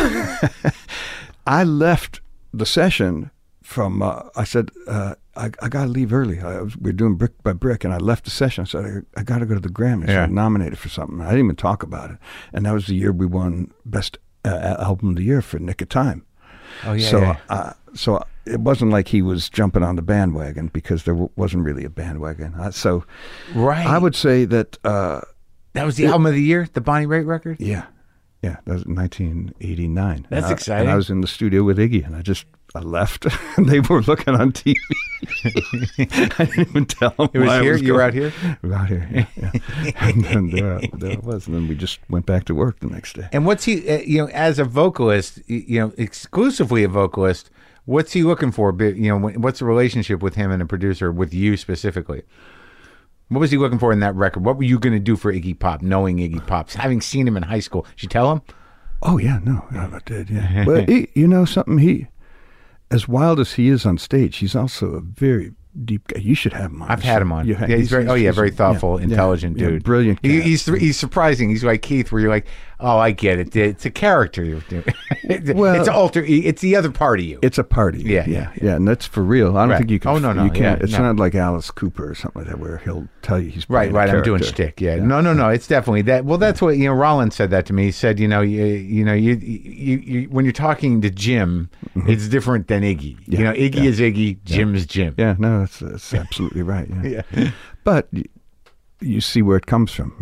I left the session from. I said I got to leave early. We're doing Brick by Brick, and I left the session. I said I got to go to the Grammys. I'm nominated for something. I didn't even talk about it, and that was the year we won Best Album of the Year for Nick of Time. Oh yeah. So it wasn't like he was jumping on the bandwagon because there wasn't really a bandwagon. Right. I would say that that was the album of the year, the Bonnie Raitt record. Yeah, that was 1989. That's exciting. And I was in the studio with Iggy, and I left, and they were looking on TV. I didn't even tell them. It was here. You were out here. We were out here. Yeah. And there it was, and then we just went back to work the next day. And what's he? As a vocalist, exclusively a vocalist, what's he looking for? What's the relationship with him and a producer, with you specifically? What was he looking for in that record? What were you going to do for Iggy Pop, knowing Iggy Pop, having seen him in high school? Did you tell him? Oh yeah, no, I did. Yeah, but something. As wild as he is on stage, he's also a very deep guy. You should have him on. I've had him on. He's very thoughtful, intelligent dude. Brilliant. He's surprising. He's like Keith, where you're like, oh, I get it. It's a character you're doing. It's the other part of you. It's a party. Yeah, and that's for real. I don't think you can. Oh no, you can't. It's not like Alice Cooper or something like that, where he'll tell you he's right. I'm doing shtick. Yeah. No. It's definitely that. Well, that's what Rollins said that to me. He said, you when you're talking to Jim, it's different than Iggy. Iggy is Iggy. Jim is Jim. Yeah. No, that's absolutely right. Yeah. But you see where it comes from.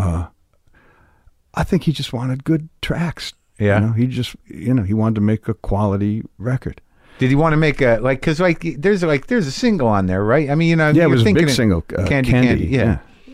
I think he just wanted good tracks. Yeah. He just, he wanted to make a quality record. Did he want to make because there's a single on there, right? I mean, it was a big single, Candy. Yeah.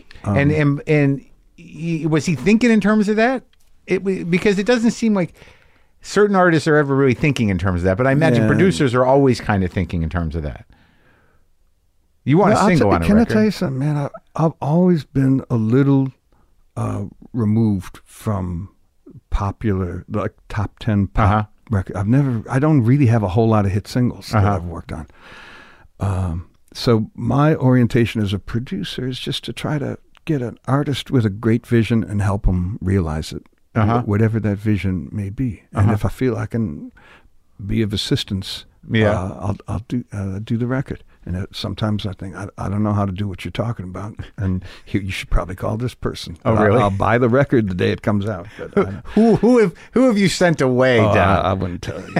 Was he thinking in terms of that? Because it doesn't seem like certain artists are ever really thinking in terms of that, but I imagine producers are always kind of thinking in terms of that. You want a single on a record. Can I tell you something, man? I've always been a little removed from popular, like top 10 pop record. I don't really have a whole lot of hit singles that I've worked on. So my orientation as a producer is just to try to get an artist with a great vision and help them realize it, whatever that vision may be. And if I feel I can be of assistance, I'll do the record. And sometimes I think, I don't know how to do what you're talking about, and you should probably call this person. Oh, really? I'll buy the record the day it comes out. But who have you sent away, Don? I wouldn't tell you.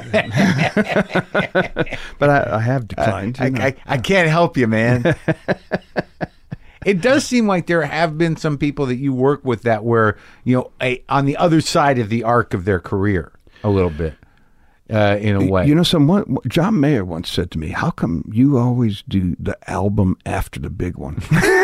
But I have declined. I can't help you, man. It does seem like there have been some people that you work with that were, on the other side of the arc of their career a little bit. In a way. John Mayer once said to me, how come you always do the album after the big one?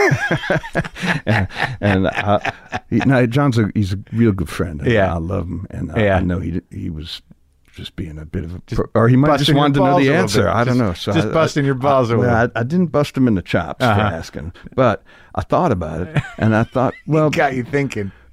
John's he's a real good friend. I love him. And I know he was just being a bit of or he might just wanted to know the answer. I don't know. So just busting your balls over. I didn't bust him in the chops for asking, but I thought about it, and I thought, well, it got you thinking.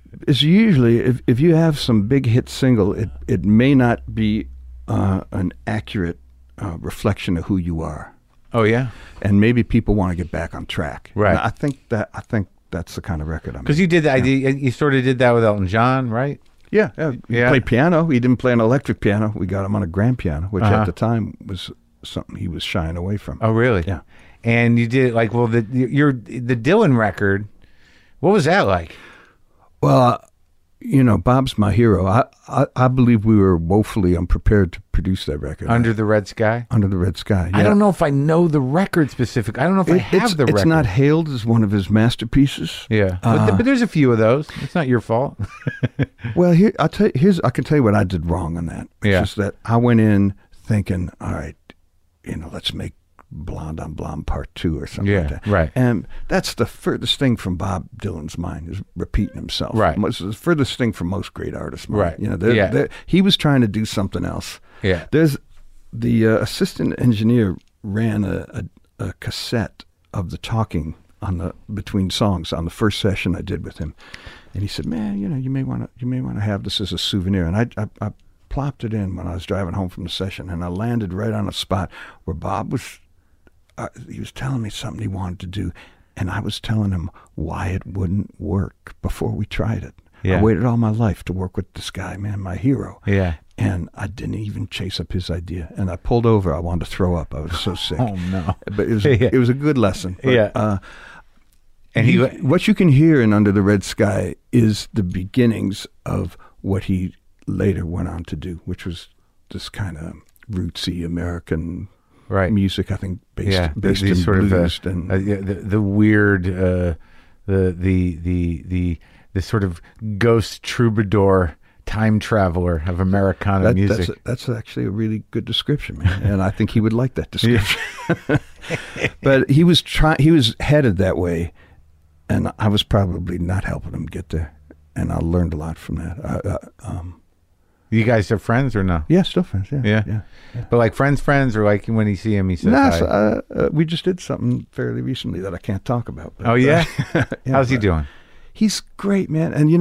is usually if you have some big hit single, it may not be an accurate reflection of who you are. Oh yeah, and maybe people want to get back on track. Right. And I think that's the kind of record I'm. Because you did that. You sort of did that with Elton John, right? Yeah. He played piano. He didn't play an electric piano. We got him on a grand piano, which at the time was something he was shying away from. Oh really? Yeah. And you did like the Dylan record. What was that like? Well, Bob's my hero. I believe we were woefully unprepared to produce that record. Under the Red Sky? Under the Red Sky, yeah. I don't know if I know the record specific. I don't know if I have the record. It's not hailed as one of his masterpieces. Yeah. But there's a few of those. It's not your fault. Well, I can tell you what I did wrong on that. It's just that I went in thinking, all right, let's make Blonde on Blonde Part 2 or something like that. Right. And that's the furthest thing from Bob Dylan's mind, is repeating himself. Right. It's the furthest thing from most great artists' mind. Right. He was trying to do something else. Yeah. There's the assistant engineer ran a cassette of the talking between songs on the first session I did with him, and he said, "Man, you may want to have this as a souvenir." And I plopped it in when I was driving home from the session, and I landed right on a spot where Bob was. He was telling me something he wanted to do, and I was telling him why it wouldn't work before we tried it. Yeah. I waited all my life to work with this guy, man, my hero. Yeah. And I didn't even chase up his idea. And I pulled over. I wanted to throw up. I was so sick. Oh, no. But it was a good lesson. But, yeah. And what you can hear in Under the Red Sky is the beginnings of what he later went on to do, which was this kind of rootsy American music, I think, based in sort blues of the weird, the sort of ghost troubadour time traveler of Americana music. That's actually a really good description, man, and I think he would like that description. But he was headed that way, and I was probably not helping him get there, and I learned a lot from that. You guys are friends or no? Yeah, still friends. Yeah. But like friends, or like when you see him, he says hi? We just did something fairly recently that I can't talk about. But, oh yeah? How's he doing? He's great, man. And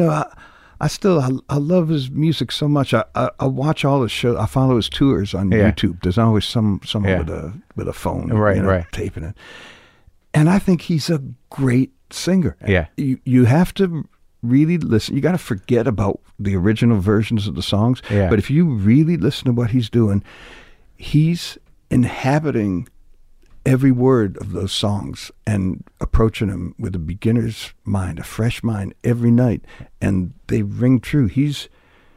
I love his music so much. I watch all his shows. I follow his tours on YouTube. There's always someone with a phone, right, taping it. And I think he's a great singer. Yeah, you have to really listen. You got to forget about the original versions of the songs. Yeah. But if you really listen to what he's doing, he's inhabiting every word of those songs and approaching them with a beginner's mind, a fresh mind every night, and they ring true. He's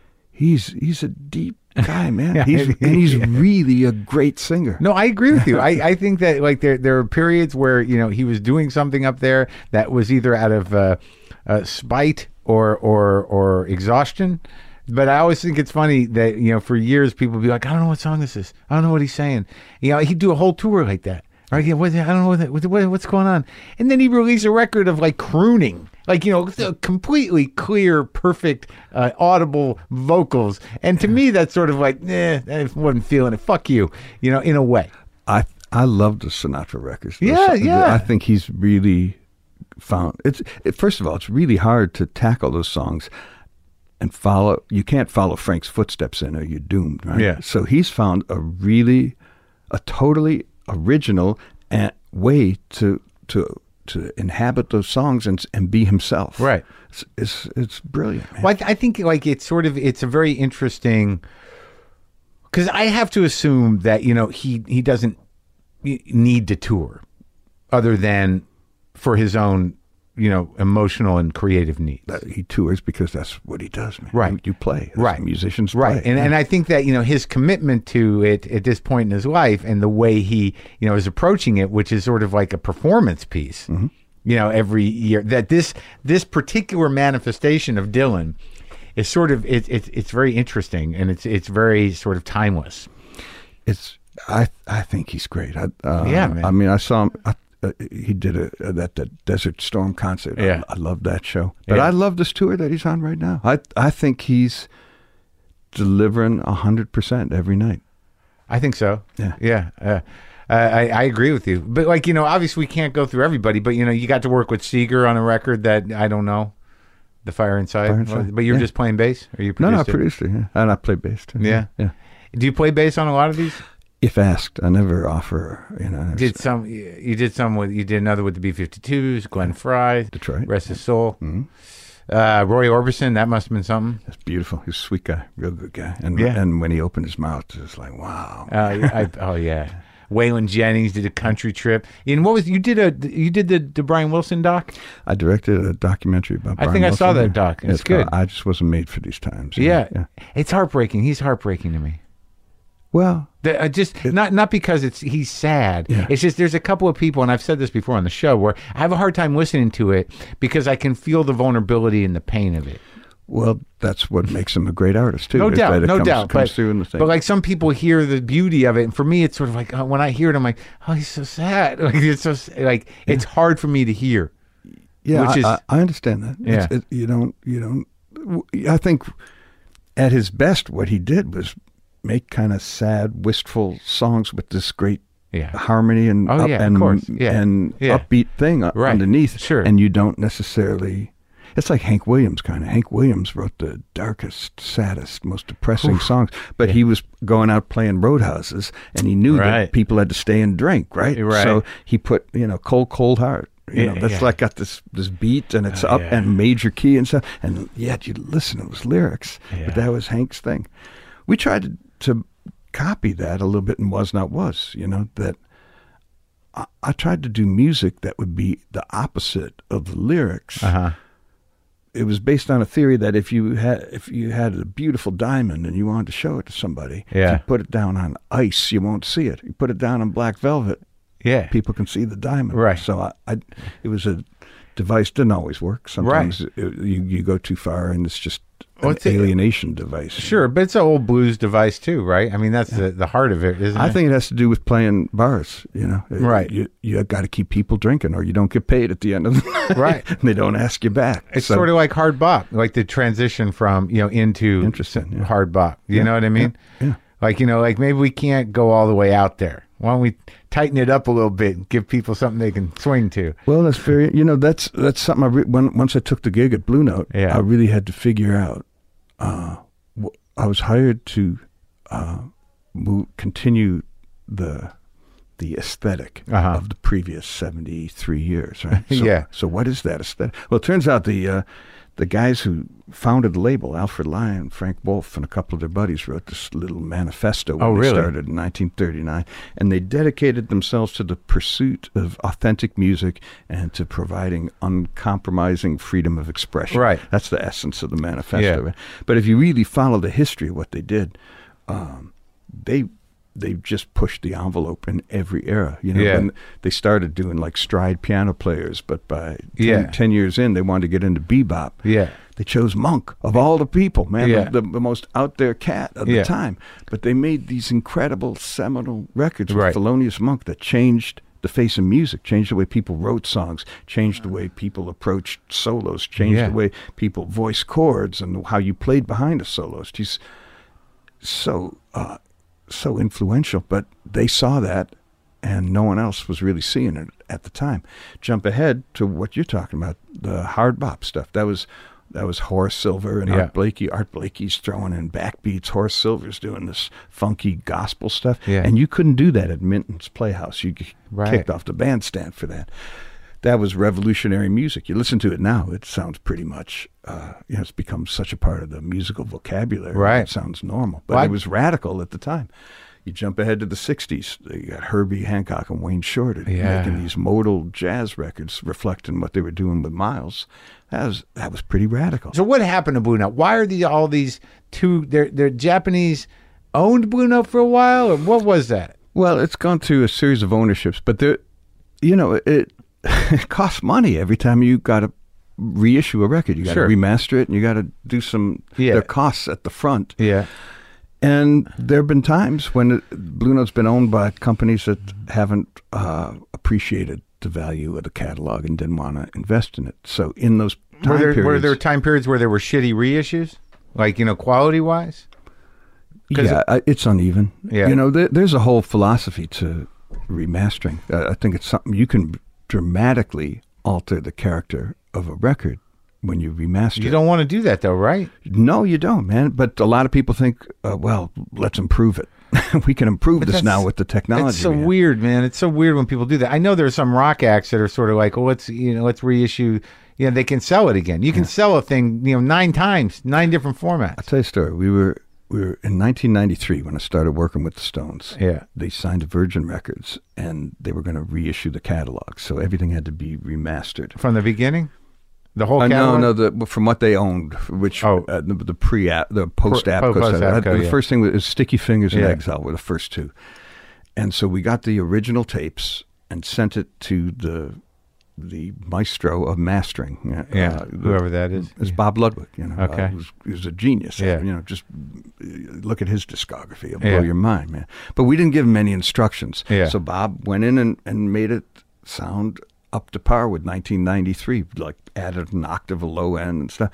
a deep guy, man. He's really a great singer. No, I agree with you. I think that like there are periods where he was doing something up there that was either out of spite or exhaustion. But I always think it's funny that for years people would be like, I don't know what song this is. I don't know what he's saying. He'd do a whole tour like that. Right? I don't know what's going on. And then he released a record of like crooning, like completely clear, perfect, audible vocals. And to me, that's sort of like, I wasn't feeling it. Fuck you, in a way. I love the Sinatra records. Yeah. I think he's really found first of all, it's really hard to tackle those songs and follow. You can't follow Frank's footsteps in, or you're doomed. Right? Yeah. So he's found a totally original way to inhabit those songs and be himself. Right. It's brilliant, man. Well, I think like it's a very interesting, because I have to assume that he doesn't need to tour other than for his own emotional and creative needs. He tours because that's what he does, man. Right. You play. Right. Musicians right. play. And I think that, his commitment to it at this point in his life and the way he, is approaching it, which is sort of like a performance piece, every year, that this particular manifestation of Dylan is sort of, it's very interesting, and it's very sort of timeless. I think he's great. Yeah, man. I mean, I saw him. He did that Desert Storm concert. Yeah. I love that show. But I love this tour that he's on right now. I think he's delivering 100% every night. I think so. Yeah. I agree with you. But obviously we can't go through everybody. But you got to work with Seeger on a record that I don't know. The Fire Inside. Fire Inside, But you're yeah. just playing bass, or you No, produced I it? produced it. Yeah, and I play bass too. Yeah. yeah. Do you play bass on a lot of these? If asked, I never offer. You did another with the B-52s, Glenn Frey, Detroit. Rest His Soul. Mhm. Roy Orbison, that must have been something. That's beautiful. He's a sweet guy, real good guy. And Yeah. and when he opened his mouth, it was like, wow. Oh yeah. Waylon Jennings did a country trip. And what was you did the Brian Wilson doc? I directed a documentary about. I Brian think I saw Wilson. that doc. Yeah, It's good. I just wasn't made for these times. Yeah. It's heartbreaking. He's heartbreaking to me. Well, Not because he's sad. Yeah. It's just there's a couple of people, and I've said this before on the show, where I have a hard time listening to it because I can feel the vulnerability and the pain of it. well, that's what makes him a great artist too. No is doubt, that it no comes, doubt. Comes through in the thing. But like some people hear the beauty of it, and for me, it's sort of like when I hear it, I'm like, oh, he's so sad. Like it's so like it's hard for me to hear. yeah, which is- I understand that. Yeah. You don't. I think at his best, what he did was make kind of sad, wistful songs with this great Yeah. harmony and Oh, yeah, of course. Yeah. and Yeah. upbeat thing Right. underneath. Sure. And you don't necessarily. It's like Hank Williams kind of. Hank Williams wrote the darkest, saddest, most depressing songs, but he was going out playing roadhouses, and he knew Right. that people had to stay and drink, right? Right. So he put, Cold Heart. That's yeah. like got this beat, and it's up yeah. and major key and stuff, and yet you listen to those lyrics. Yeah. But that was Hank's thing. We tried to copy that a little bit in Was Not Was, that I tried to do music that would be the opposite of the lyrics. Uh-huh. It was based on a theory that if you had a beautiful diamond and you wanted to show it to somebody, Yeah. if you put it down on ice, you won't see it. You put it down on black velvet, Yeah. people can see the diamond. Right. So it was a device. Didn't always work. Sometimes you go too far, and it's just an alienation device. Sure, but it's an old blues device too, right? I mean, that's the heart of it, isn't it? I think it has to do with playing bars. Right. You got to keep people drinking, or you don't get paid at the end of the night. Right. And they don't ask you back. It's sort of like hard bop, like the transition from into Interesting, yeah. hard bop. You know what I mean? Yeah. Like like maybe we can't go all the way out there. Why don't we tighten it up a little bit and give people something they can swing to? Well, that's very. That's something. Once I took the gig at Blue Note, Yeah. I really had to figure out. I was hired to continue the aesthetic Uh-huh. of the previous 73 years, right? So, Yeah. So what is that aesthetic? Well, it turns out the guys who founded the label, Alfred Lyon, Frank Wolf, and a couple of their buddies wrote this little manifesto when they really? started in 1939, and they dedicated themselves to the pursuit of authentic music and to providing uncompromising freedom of expression. Right. That's the essence of the manifesto. Yeah. But if you really follow the history of what they did, they just pushed the envelope in every era. Yeah. When they started doing like stride piano players, but by 10, Yeah. 10 years in, they wanted to get into bebop. Yeah. They chose Monk, of all the people, man, Yeah. the most out there cat of Yeah. the time. But they made these incredible seminal records with Right. Thelonious Monk that changed the face of music, changed the way people wrote songs, changed the way people approached solos, changed Yeah. the way people voiced chords and how you played behind a soloist. He's so influential, but they saw that and no one else was really seeing it at the time. Jump ahead to what you're talking about, the hard bop stuff. That was Horace Silver and Yeah. Art Blakey. Art Blakey's throwing in backbeats. Horace Silver's doing this funky gospel stuff. Yeah. And you couldn't do that at Minton's Playhouse. You Right. kicked off the bandstand for that. That was revolutionary music. You listen to it now, it sounds pretty much, it's become such a part of the musical vocabulary. Right. It sounds normal. But Well, it was radical at the time. You jump ahead to the 60s, you got Herbie Hancock and Wayne Shorter making these modal jazz records reflecting what they were doing with Miles. That was pretty radical. So what happened to Blue Note? Why are all these two? They're Japanese owned Blue Note for a while, or what was that? Well, it's gone through a series of ownerships, but it costs money every time you got to reissue a record. You got Sure. to remaster it, and you got to do some. Yeah. There are costs at the front. Yeah. And there have been times when Blue Note's been owned by companies that haven't appreciated the value of the catalog and didn't want to invest in it. So in those time periods, Were there time periods where there were shitty reissues, like quality wise? it's uneven. Yeah. There's a whole philosophy to remastering. I think it's something you can dramatically alter the character of a record when you remaster. You don't want to do that, though, right? No, you don't, man. But a lot of people think, well, let's improve it. We can improve this now with the technology. It's so weird, man. It's so weird when people do that. I know there are some rock acts that are sort of like, let's reissue. They can sell it again. You can sell a thing, 9 times, 9 different formats. I'll tell you a story. We were in 1993 when I started working with the Stones. Yeah. They signed to Virgin Records, and they were going to reissue the catalog, so everything had to be remastered from the beginning. The whole catalog? No, from what they owned, which the post-APCO. The first thing was Sticky Fingers and Exile were the first 2. And so we got the original tapes and sent it to the maestro of mastering. Whoever that is. It's Bob Ludwig. Okay. He was a genius. Yeah. Just look at his discography. It'll blow your mind, man. But we didn't give him any instructions. Yeah. So Bob went in and made it sound up to par with 1993, like added an octave, a low end and stuff.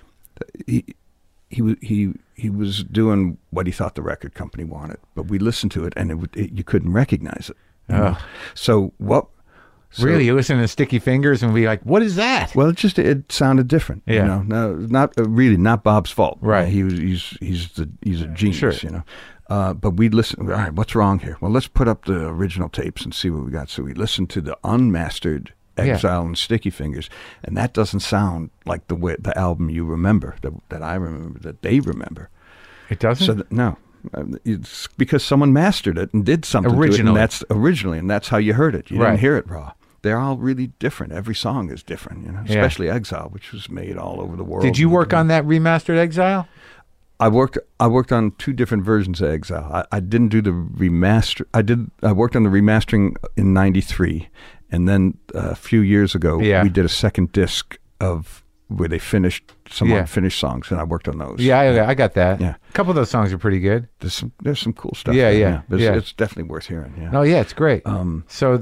He was doing what he thought the record company wanted, but we listened to it and you couldn't recognize it. So what? Really, you listen to Sticky Fingers and be like, "What is that?" Well, it sounded different. Yeah. No, not Bob's fault. Right. He's a genius. Sure. But we listened. All right, what's wrong here? Well, let's put up the original tapes and see what we got. So we listened to the unmastered Exile and Sticky Fingers, and that doesn't sound like the album you remember, that I remember, that they remember. It doesn't? So no. It's because someone mastered it and did something originally. To it, and that's how you heard it. You didn't hear it raw. They're all really different. Every song is different, especially Exile, which was made all over the world. Did you work on that remastered Exile? I worked on 2 different versions of Exile. I didn't do the remaster. I worked on the remastering in '93, and then a few years ago we did a second disc of where they finished some unfinished songs, and I worked on those. Yeah, I got that. Yeah, a couple of those songs are pretty good. There's some cool stuff. Yeah. It's definitely worth hearing. Yeah. Oh yeah, it's great. So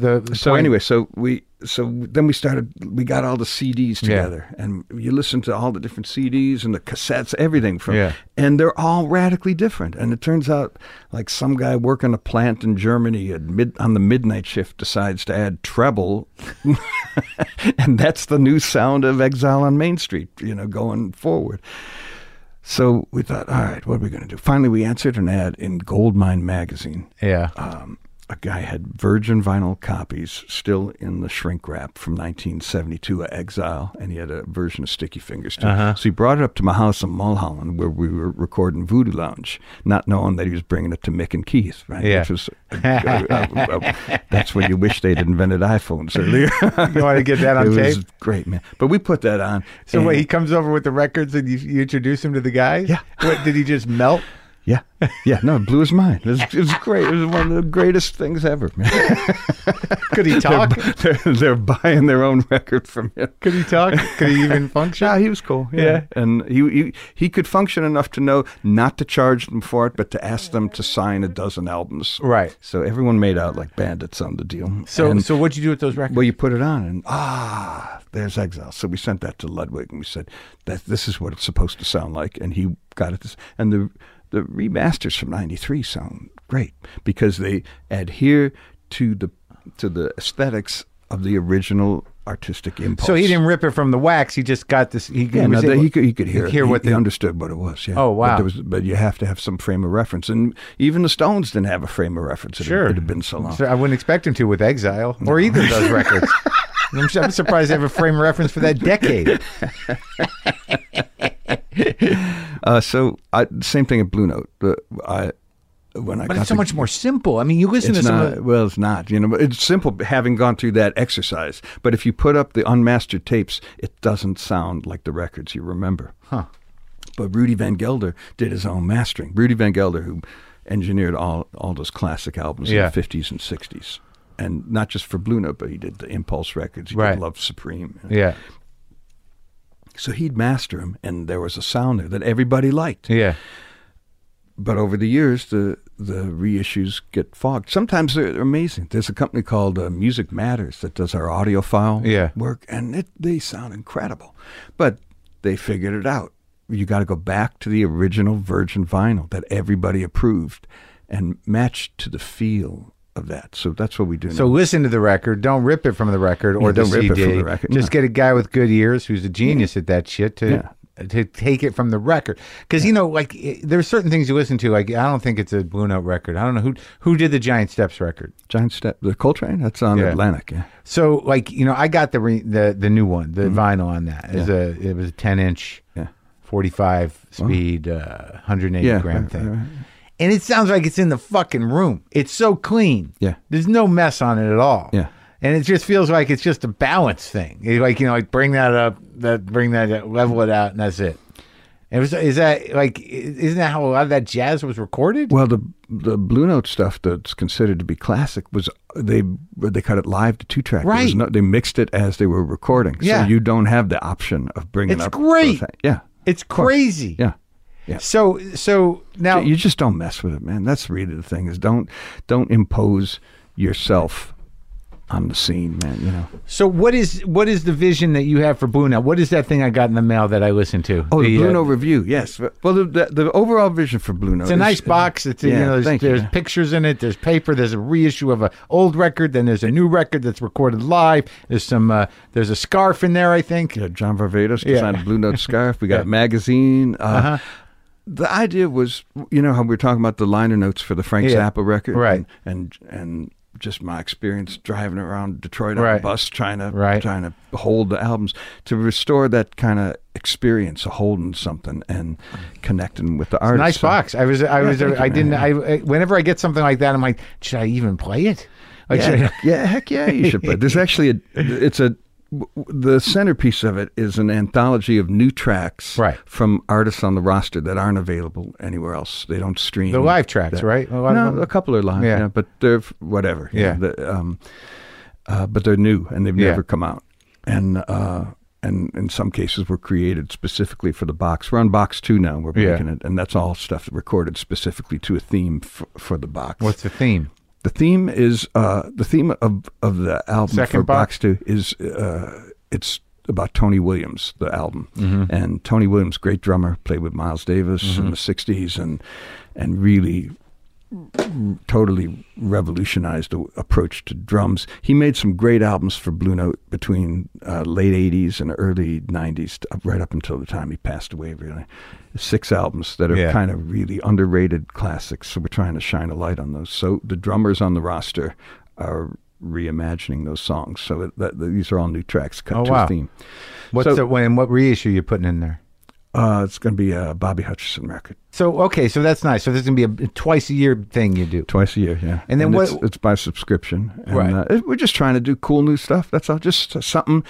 then we got all the CDs together, and you listen to all the different CDs and the cassettes, everything and they're all radically different. And it turns out, like, some guy working a plant in Germany on the midnight shift decides to add treble, and that's the new sound of Exile on Main Street, going forward. So we thought, all right, what are we going to do? Finally, we answered an ad in Goldmine magazine. Yeah. A guy had Virgin vinyl copies still in the shrink wrap from 1972 of Exile, and he had a version of Sticky Fingers too. So he brought it up to my house in Mulholland, where we were recording Voodoo Lounge, not knowing that he was bringing it to Mick and Keith, right? Yeah. Which was, that's when you wish they'd invented iPhones earlier. You want to get that on tape? It was great, man. But we put that on. So wait, he comes over with the records and you introduce him to the guys? Yeah. What, did he just melt? Yeah, no, it blew his mind. It was great. It was one of the greatest things ever, man. Could he talk? They're buying their own record from him. Could he talk? Could he even function? Yeah, he was cool. Yeah. And he could function enough to know not to charge them for it, but to ask them to sign a dozen albums. Right. So everyone made out like bandits on the deal. So what'd you do with those records? Well, you put it on, and there's Exile. So we sent that to Ludwig, and we said that this is what it's supposed to sound like, and he got it. And the remasters from '93 sound great because they adhere to the aesthetics of the original artistic impulse. So he didn't rip it from the wax. He just got this. He could hear it. He understood what it was. Yeah. Oh wow! But you have to have some frame of reference, and even the Stones didn't have a frame of reference. It had been so long. So I wouldn't expect him to with Exile or either of those records. I'm surprised they have a frame of reference for that decade. Same thing at Blue Note. But it's so much more simple. I mean, you listen to some. Well, it's not. It's simple having gone through that exercise. But if you put up the unmastered tapes, it doesn't sound like the records you remember. Huh. But Rudy Van Gelder did his own mastering. Rudy Van Gelder, who engineered all those classic albums in the 50s and 60s. And not just for Blue Note, but he did the Impulse records. He did Love Supreme. Yeah. So he'd master them, and there was a sound there that everybody liked. Yeah. But over the years, the reissues get fogged. Sometimes they're amazing. There's a company called Music Matters that does our audiophile work, and they sound incredible. But they figured it out. You got to go back to the original Virgin vinyl that everybody approved and match to the feel of that. So that's what we do. So now. listen to the record. Don't rip it from the record or the don't rip CD. it from the record. Just get a guy with good ears who's a genius at that shit to take it from the record. Because there's certain things you listen to. Like I don't think it's a Blue Note record. I don't know who did the Giant Steps record. Giant Step, the Coltrane. That's on Atlantic. Yeah. So I got the new one, the vinyl on that. It was a 10-inch, 45 speed, 180 gram thing. Right. And it sounds like it's in the fucking room. It's so clean. Yeah. There's no mess on it at all. Yeah. And it just feels like it's just a balance thing. Bring that up, level it out, and that's it. Isn't that how a lot of that jazz was recorded? Well, the Blue Note stuff that's considered to be classic was they cut it live to 2-track. Right. They mixed it as they were recording. Yeah. So you don't have the option of bringing up. It's great. Yeah. It's crazy. Yeah. Yeah. So now you just don't mess with it, man. That's really the thing is don't impose yourself on the scene, man. So what is the vision that you have for Blue Note? What is that thing I got in the mail that I listened to? Oh, the Blue Note Review. Yes. Well, the overall vision for Blue Note. It's a nice box. It's there's pictures in it. There's paper. There's a reissue of an old record. Then there's a new record that's recorded live. There's some. There's a scarf in there, I think. Yeah, John Varvatos designed a Blue Note scarf. We got a magazine. The idea was, how we were talking about the liner notes for the Frank Zappa record, right? And just my experience driving around Detroit on a bus, trying to hold the albums, to restore that kind of experience of holding something and connecting with the artist. Nice box. Whenever I get something like that, I'm like, should I even play it? Heck yeah, you should play it. There's actually the centerpiece of it is an anthology of new tracks from artists on the roster that aren't available anywhere else. They don't stream. The live tracks, right? A couple are live, but they're whatever. Yeah. But they're new and they've never come out. And in some cases were created specifically for the box. We're on box 2 now. We're making it, and that's all stuff recorded specifically to a theme for the box. What's the theme? The theme is the theme of the album Second for box 2 is it's about Tony Williams, the album, and Tony Williams, great drummer, played with Miles Davis in the '60s, and really totally revolutionized the approach to drums. He made some great albums for Blue Note between late '80s and early '90s, right up until the time he passed away. Really, 6 albums that are kind of really underrated classics. So we're trying to shine a light on those. So the drummers on the roster are reimagining those songs. So these are all new tracks cut to a theme. What reissue are you putting in there? It's going to be a Bobby Hutcherson record. So that's nice. So this is going to be a twice a year thing you do. Twice a year, yeah. And then it's by subscription. And, we're just trying to do cool new stuff. That's all. Just something.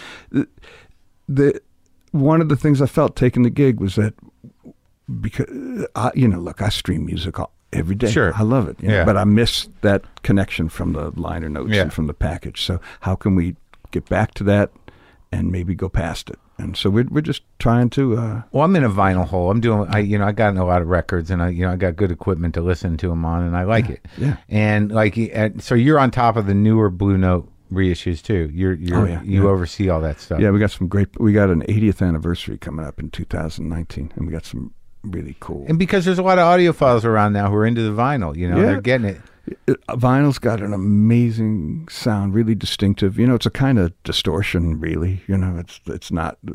One of the things I felt taking the gig was that because look, I stream music every day. Sure, I love it. But I miss that connection from the liner notes and from the package. So how can we get back to that and maybe go past it? And so we're just trying to. Well, I'm in a vinyl hole. I'm doing. I got a lot of records, and I got good equipment to listen to them on, and I like it. Yeah. And so you're on top of the newer Blue Note reissues too. You oversee all that stuff. Yeah, we got some great. We got an 80th anniversary coming up in 2019, and we got some really cool. And because there's a lot of audiophiles around now who are into the vinyl, they're getting it. Vinyl's got an amazing sound, really distinctive. It's a kind of distortion, really. It's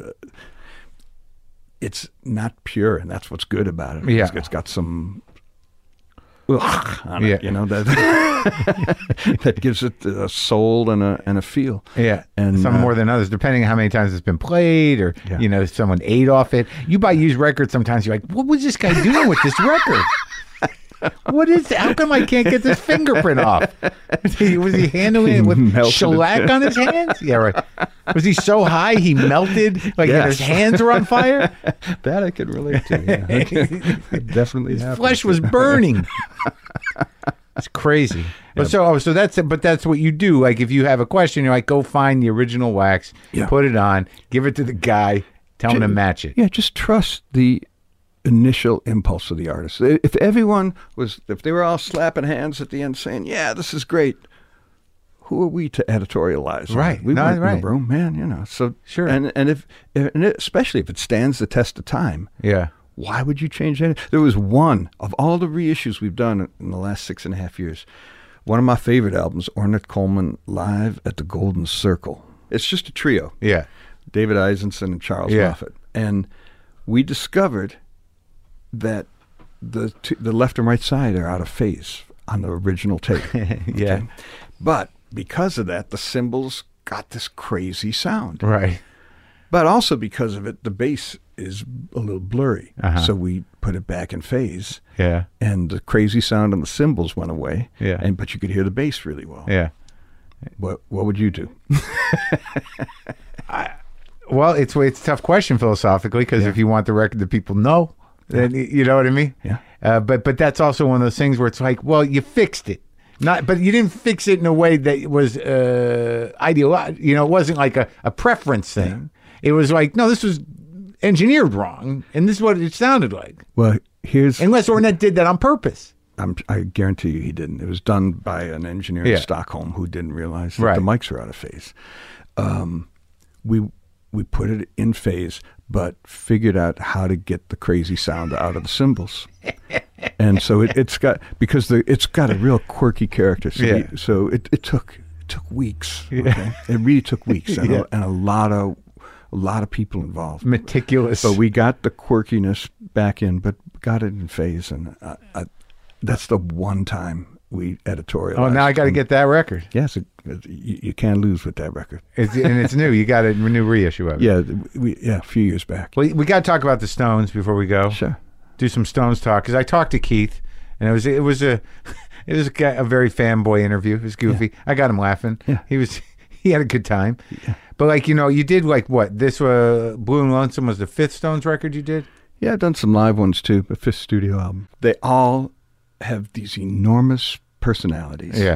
not pure, and that's what's good about it. Yeah. It's got some on it, that gives it a soul and a feel. Yeah, and some more than others, depending on how many times it's been played, or someone ate off it. You buy used records, sometimes you're like, what was this guy doing with this record? What is it? How come I can't get this fingerprint off? Was he handling it with shellac on his hands? Yeah, right. Was he so high he melted? His hands were on fire? That I could relate to. Yeah. It definitely happened. Flesh was burning. It's crazy. Yeah. So that's it. But that's what you do. Like if you have a question, you're like, go find the original wax, put it on, give it to the guy, tell him to match it. Yeah, just trust the initial impulse of the artist. If they were all slapping hands at the end saying, yeah, this is great, who are we to editorialize? Right. We weren't in the room, man, so sure. And especially if it stands the test of time. Yeah. Why would you change anything? There was one of all the reissues we've done in the last 6.5 years. One of my favorite albums, Ornette Coleman Live at the Golden Circle. It's just a trio. Yeah. David Eisenson and Charles Moffett. And we discovered that the left and right side are out of phase on the original tape. Yeah. Okay? But because of that, the cymbals got this crazy sound. Right. But also because of it, the bass is a little blurry. Uh-huh. So we put it back in phase. Yeah. And the crazy sound on the cymbals went away. Yeah. But you could hear the bass really well. Yeah. What would you do? Well, it's a tough question philosophically, because if you want the record that people know, then you know what I mean? Yeah. But that's also one of those things where it's like, well, you fixed it. But you didn't fix it in a way that was ideal. You know, it wasn't like a preference thing. It was like, no, this was engineered wrong, and this is what it sounded like. Well, unless Ornette did that on purpose. I guarantee you he didn't. It was done by an engineer in Stockholm who didn't realize that the mics were out of phase. We put it in phase, but figured out how to get the crazy sound out of the cymbals. And so it's got a real quirky character. So, it took weeks. Okay? It really took weeks, and a lot of people involved. Meticulous. But we got the quirkiness back in, but got it in phase, and that's the one time we editorialized. Oh, now I got to get that record. Yes, you can't lose with that record. It's new. You got a new reissue of it. Yeah, a few years back. Well, we got to talk about the Stones before we go. Sure. Do some Stones talk, because I talked to Keith, and it was a very fanboy interview. It was goofy. Yeah. I got him laughing. Yeah. He had a good time. Yeah. But like, you know, you did like what? This Blue and Lonesome was the fifth Stones record you did? Yeah, I've done some live ones too, the fifth studio album. They all have these enormous personalities. Yeah.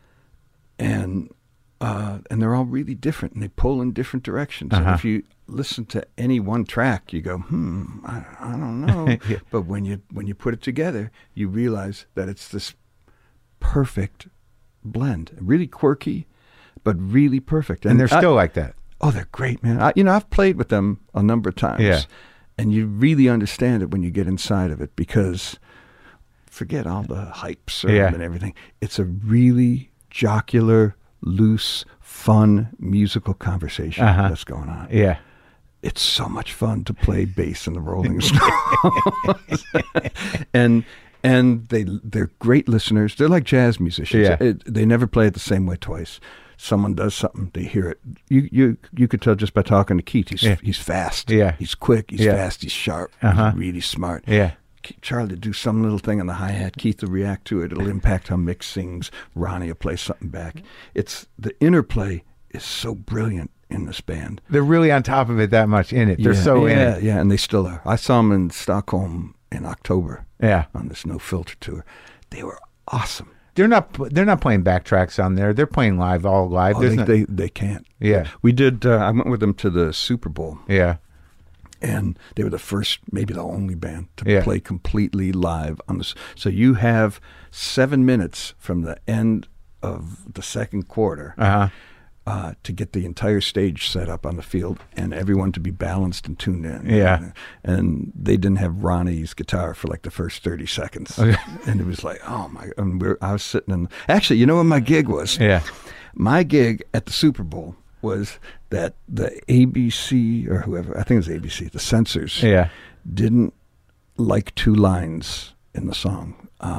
And they're all really different, and they pull in different directions. Uh-huh. And if you listen to any one track, you go, I don't know. Yeah. But when you put it together, you realize that it's this perfect blend, really quirky, but really perfect. And they're still like that. Oh, they're great, man. I've played with them a number of times. Yeah. And you really understand it when you get inside of it, because forget all the hypes and everything. It's a really jocular, loose, fun musical conversation that's going on. Yeah. It's so much fun to play bass in the Rolling Stones. and they're great listeners. They're like jazz musicians. Yeah. They never play it the same way twice. Someone does something, they hear it. You could tell just by talking to Keith. He's fast. Yeah. He's quick. He's fast. He's sharp. He's really smart. Yeah. Charlie will do some little thing on the hi-hat. Keith will react to it. It'll impact how Mick sings. Ronnie will play something back. It's the interplay is so brilliant in this band. They're really on top of it that much in it. They're so in it. Yeah, and they still are. I saw them in Stockholm in October. Yeah. On this No Filter tour. They were awesome. They're not playing backtracks on there. They're playing live, all live. Oh, they can't. Yeah. We did, I went with them to the Super Bowl. Yeah. And they were the first, maybe the only band to play completely live on this. So you have 7 minutes from the end of the second quarter to get the entire stage set up on the field and everyone to be balanced and tuned in. Yeah. And they didn't have Ronnie's guitar for like the first 30 seconds. Okay. And it was like, oh my, and I was sitting in, actually, you know what my gig was? Yeah. My gig at the Super Bowl was that the ABC or whoever, I think it was ABC, the censors didn't like 2 lines in the song.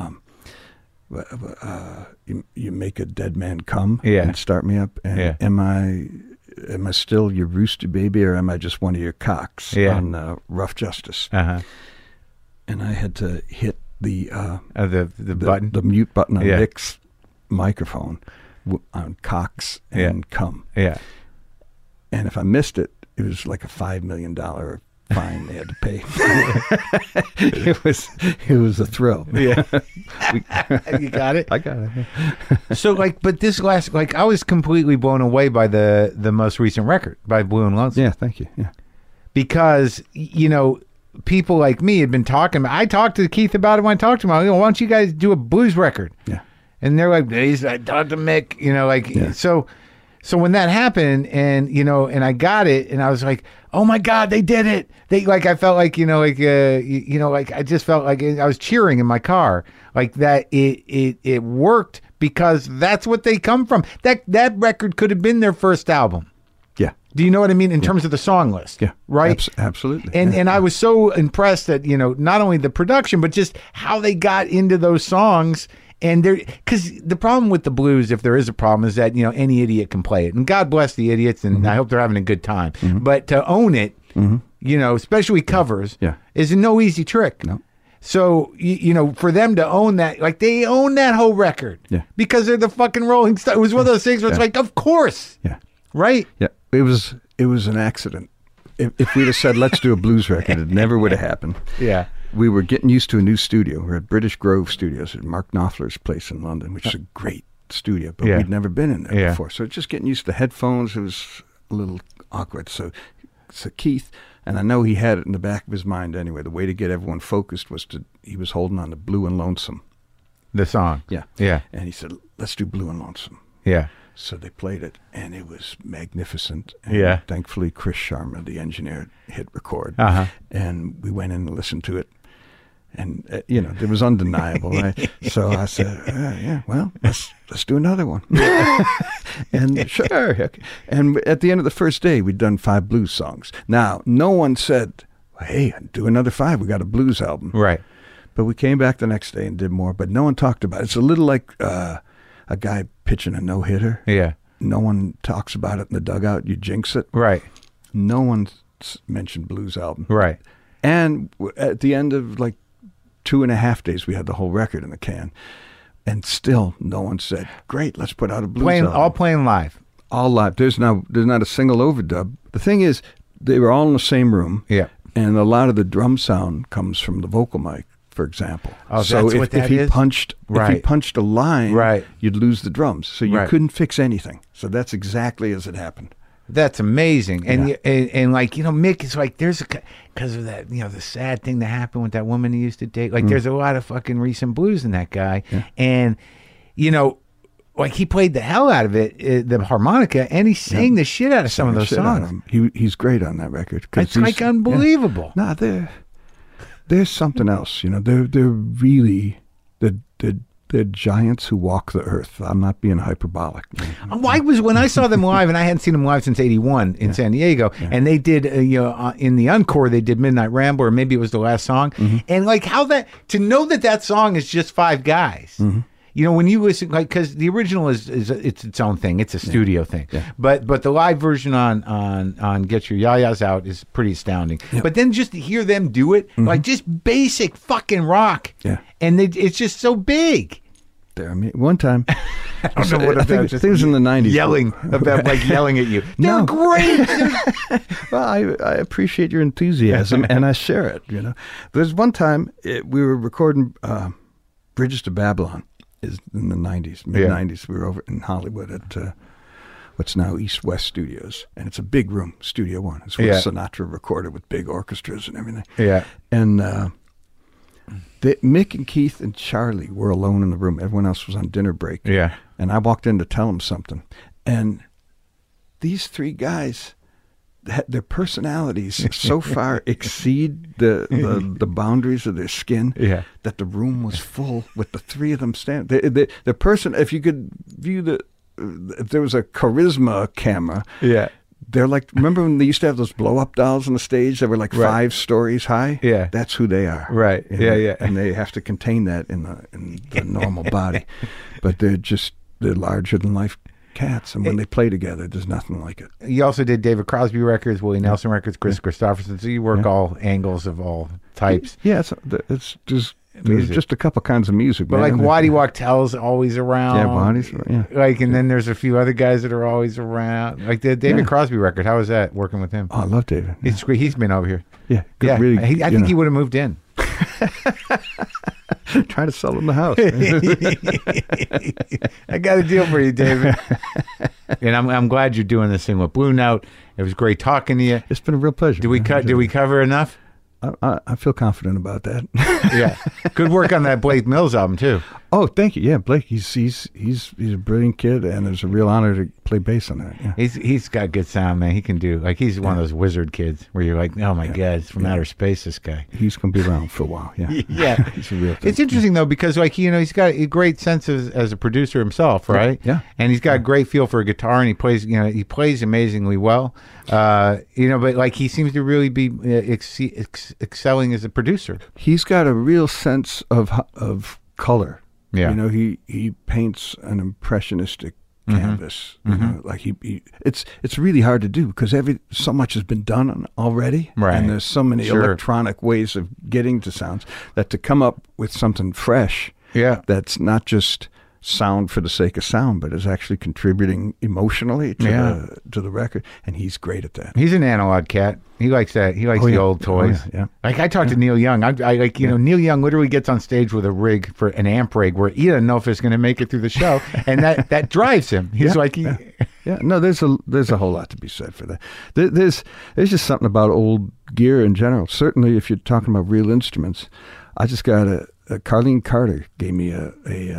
You make a dead man come and start me up. And am I still your rooster baby, or am I just one of your cocks on Rough Justice? Uh-huh. And I had to hit the button, the mute button on Mick's microphone on cocks and cum. Yeah. And if I missed it, it was like a $5 million fine they had to pay. It was a thrill. Yeah. You got it? I got it. So but this last, I was completely blown away by the most recent record by Blue and Lonesome. Yeah, thank you. Yeah. Because, people like me had been talking. I talked to Keith about it when I talked to him. I go, why don't you guys do a blues record? Yeah. And they're like, I talked to Mick, so So when that happened, and and I got it, and I was like, "Oh my God, they did it!" They I felt like I just felt like I was cheering in my car, like that. It worked because that's what they come from. That record could have been their first album. Yeah. Do you know what I mean in terms of the song list? Yeah. Right. Absolutely. And I was so impressed that not only the production but just how they got into those songs. And because the problem with the blues, if there is a problem, is that any idiot can play it, and God bless the idiots, and I hope they're having a good time. But to own it, especially covers, is no easy trick. No. So for them to own that, like they own that whole record, because they're the fucking Rolling Stones. It was one of those things where it's like, of course, right? Yeah, it was an accident. If we'd have said let's do a blues record, it never would have happened. Yeah. We were getting used to a new studio. We're at British Grove Studios at Mark Knopfler's place in London, which is a great studio, but we'd never been in there before. So just getting used to headphones, it was a little awkward. So Keith, and I know he had it in the back of his mind anyway, the way to get everyone focused was he was holding on to Blue and Lonesome. The song. Yeah. Yeah. And he said, let's do Blue and Lonesome. Yeah. So they played it, and it was magnificent. And thankfully, Chris Sharma, the engineer, hit record. And we went in and listened to it. And, it was undeniable, right? So I said, well, let's do another one. And sure. And at the end of the first day, we'd done 5 blues songs. Now, no one said, hey, do another 5. We got a blues album. Right. But we came back the next day and did more, but no one talked about it. It's a little like a guy pitching a no-hitter. Yeah. No one talks about it in the dugout. You jinx it. Right. No one mentioned blues album. Right. And at the end of 2.5 days, we had the whole record in the can. And still, no one said, great, let's put out a blues album. All playing live. All live. There's not a single overdub. The thing is, they were all in the same room. Yeah. And a lot of the drum sound comes from the vocal mic, for example. Oh, so that's what that is? If he punched a line, you'd lose the drums. So you couldn't fix anything. So that's exactly as it happened. That's amazing. And Mick is like, there's because of that, the sad thing that happened with that woman he used to date. Like, there's a lot of fucking recent blues in that guy. Yeah. And, he played the hell out of it, the harmonica, and he sang the shit out of some of those songs. He's great on that record. It's like unbelievable. Yeah. No, there's something else. They're really they're giants who walk the earth. I'm not being hyperbolic. When I saw them live, and I hadn't seen them live since '81 in San Diego, and they did in the encore they did Midnight Rambler, or maybe it was the last song, and to know that song is just 5 guys. When you listen, because the original is its own thing. It's a studio thing. Yeah. But the live version on Get Your Yayas Out is pretty astounding. Yep. But then just to hear them do it, just basic fucking rock. Yeah. And it's just so big. One time, I don't know what I think it was in the 90s. Yelling at you. They're great. Well, I appreciate your enthusiasm, and I share it. There's one time we were recording Bridges to Babylon. Is in the 90s, mid-90s. We were over in Hollywood at what's now East West Studios, and it's a big room, Studio One. It's where Sinatra recorded with big orchestras and everything. Yeah. And Mick and Keith and Charlie were alone in the room. Everyone else was on dinner break. Yeah. And I walked in to tell them something, and these 3 guys, their personalities so far exceed the boundaries of their skin that the room was full with the 3 of them standing. The person, if you could view if there was a charisma camera, they're like, remember when they used to have those blow-up dolls on the stage that were like 5 stories high? Yeah. That's who they are. Right. Yeah. And they have to contain that in the normal body. But they're larger than life cats, and when they play together, there's nothing like it. You also did David Crosby records, Willie Nelson records, Chris Christopherson. So you work all angles of all types. Yeah, it's just there's just a couple kinds of music. But like Waddy Wachtel's always around. Yeah, Waddy's and then there's a few other guys that are always around. Like the David Crosby record. How was that working with him? Oh, I love David. It's great. He's been over here. Yeah, good, really. I think he would have moved in. Trying to sell him the house. I got a deal for you, David. And I'm glad you're doing this thing with Blue Note. It was great talking to you. It's been a real pleasure. Did we cover enough? I feel confident about that. Yeah. Good work on that Blake Mills album too. Oh, thank you. Yeah, Blake. He's a brilliant kid, and it's a real honor to play bass on that. Yeah. He's got good sound, man. He can do, like, he's one of those wizard kids where you're like, oh my God, it's from outer space, this guy. He's gonna be around for a while. Yeah, yeah. He's a real thing. It's interesting though, because like, you know, he's got a great sense as a producer himself, right? Yeah. And he's got a great feel for a guitar, and he plays amazingly well. You know, but like he seems to really be excelling as a producer. He's got a real sense of color. Yeah. You know, he paints an impressionistic canvas. You know, like it's really hard to do because so much has been done already, right? And there's so many electronic ways of getting to sounds that to come up with something fresh, that's not just sound for the sake of sound, but is actually contributing emotionally to the record, and he's great at that. He's an analog cat. He likes that. He likes the old toys. Yeah. Like I talked to Neil Young. I like, you know, Neil Young literally gets on stage with a rig for an amp rig where he doesn't know if it's going to make it through the show, and that drives him. He's like, no, there's a whole lot to be said for that. There's just something about old gear in general. Certainly, if you're talking about real instruments, I just got Carlene Carter gave me a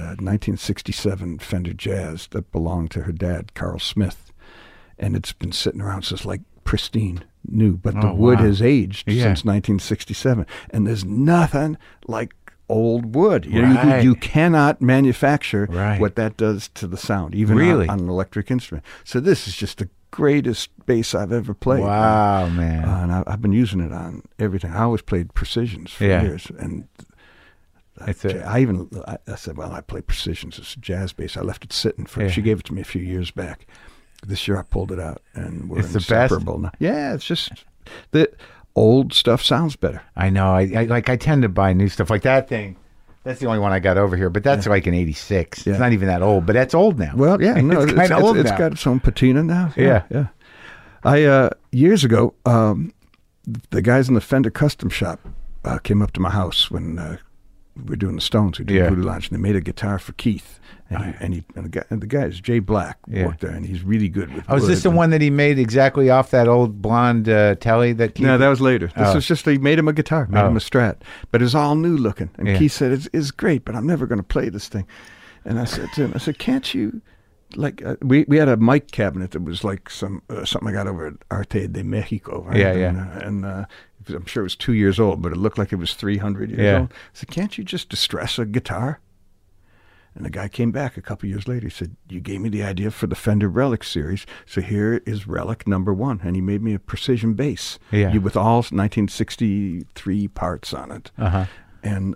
1967 Fender Jazz that belonged to her dad, Carl Smith, and it's been sitting around since, like, pristine new, but the wood has aged since 1967, and there's nothing like old wood. You cannot manufacture what that does to the sound, even on an electric instrument. So this is just the greatest bass I've ever played. Wow, man. And I've been using it on everything. I always played Precisions for years, and I said, well, I play Precisions. It's a jazz bass. I left it sitting for. She gave it to me a few years back. This year I pulled it out, and we're inseparable now. Yeah, it's just the old stuff sounds better. I know. I tend to buy new stuff like that thing. That's the only one I got over here, but that's like an '86. It's not even that old, but that's old now. Well, yeah, no, it's kind of old. It's got its own patina now. Yeah. I years ago, the guys in the Fender Custom Shop came up to my house when we were doing the Stones. We did Voodoo Lounge, and they made a guitar for Keith. And the guy is Jay Black worked there, and he's really good with wood. Is this the one that he made exactly off that old blonde telly that Keith? No, that was later. This was just, he made him a guitar, made him a Strat. But it's all new looking. And Keith said, it's great, but I'm never going to play this thing. And I said to him, can't you, like, we had a mic cabinet that was like something I got over at Arte de Mexico. Right? And I'm sure it was 2 years old, but it looked like it was 300 years old. I said, can't you just distress a guitar? And the guy came back a couple years later. He said, you gave me the idea for the Fender Relic series, so here is Relic #1. And he made me a precision bass with all 1963 parts on it. And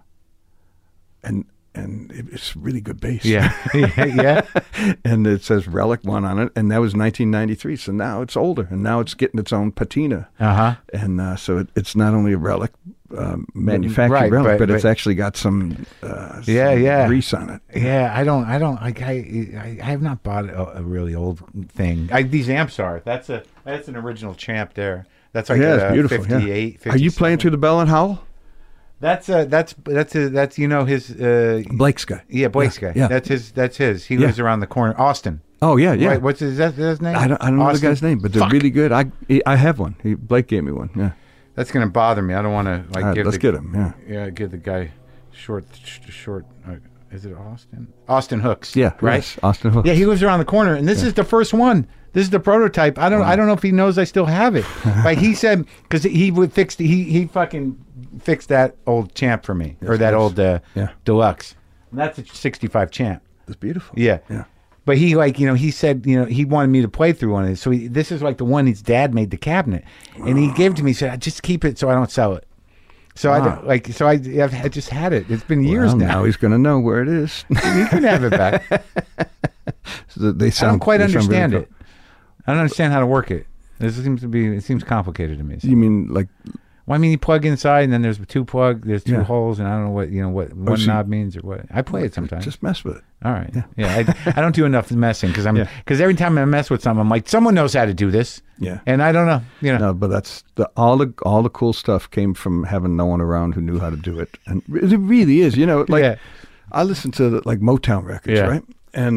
it's really good bass. Yeah. And it says Relic 1 on it, and that was 1993. So now it's older, and now it's getting its own patina. And so it's not only a Relic, manufactured Relic, but it's actually got some grease on it. Yeah, I have not bought a really old thing. These amps are. That's an original Champ there. That's like it's beautiful. 58. 57. Are you playing through the Bell and Howell? That's you know his Blake's guy. Yeah, Blake's guy. Yeah. That's his. He lives around the corner. Austin. Oh yeah. Right, what's his name? I don't know the guy's name, but they're really good. I have one. Blake gave me one. Yeah. That's gonna bother me. I don't want to give. Let's get him. Yeah. Yeah. Give the guy short. Is it Austin? Austin Hooks. Yeah. Right. Yes, Austin Hooks. Yeah, he lives around the corner, and this is the first one. This is the prototype. I don't know if he knows I still have it. Like he said, because he would fix. He fucking fixed that old Champ for me, or that old Deluxe. And that's a '65 Champ. That's beautiful. Yeah. But he he said, he wanted me to play through one of these. So this is like the one his dad made the cabinet, and he gave it to me. He said, "I just keep it so I don't sell it." So I just had it. It's been years now. Now he's going to know where it is. You can have it back. So I don't quite understand it. I don't understand how to work it. It seems complicated to me. So. You mean like? Well, I mean, you plug inside, and then there's two holes, and I don't know what one knob means or what. I play it sometimes. Just mess with it. All right. Yeah. I don't do enough messing because every time I mess with something, I'm like, someone knows how to do this. Yeah. And I don't know. No, but that's all the cool stuff came from having no one around who knew how to do it, and it really is. I listen to Motown records, right? And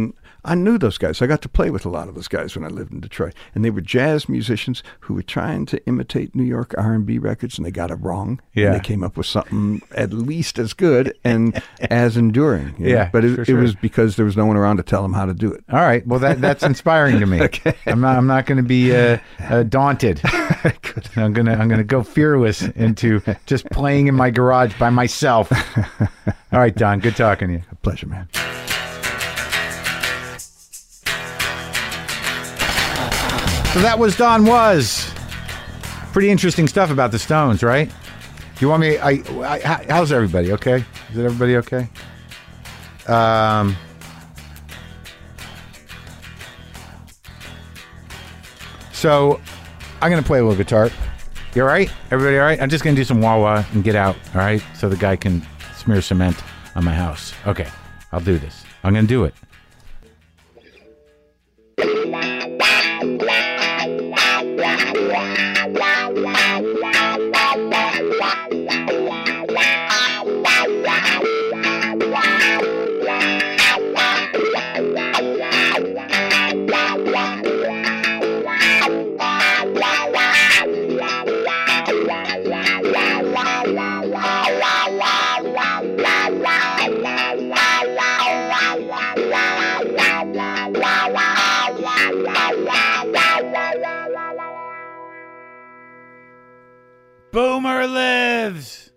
I knew those guys. I got to play with a lot of those guys when I lived in Detroit, and they were jazz musicians who were trying to imitate New York R&B records, and they got it wrong. Yeah. And they came up with something at least as good and as enduring. You know? Yeah, But it was because there was no one around to tell them how to do it. All right. Well, that's inspiring to me. Okay. I'm not going to be daunted. I'm gonna go fearless into just playing in my garage by myself. All right, Don. Good talking to you. A pleasure, man. So that was Don Was. Pretty interesting stuff about the Stones, right? You want me? How's everybody? Okay? Is everybody okay? So I'm gonna play a little guitar. You all right? Everybody all right? I'm just gonna do some wah-wah and get out. All right? So the guy can smear cement on my house. Okay, I'll do this. I'm gonna do it. Boomer lives!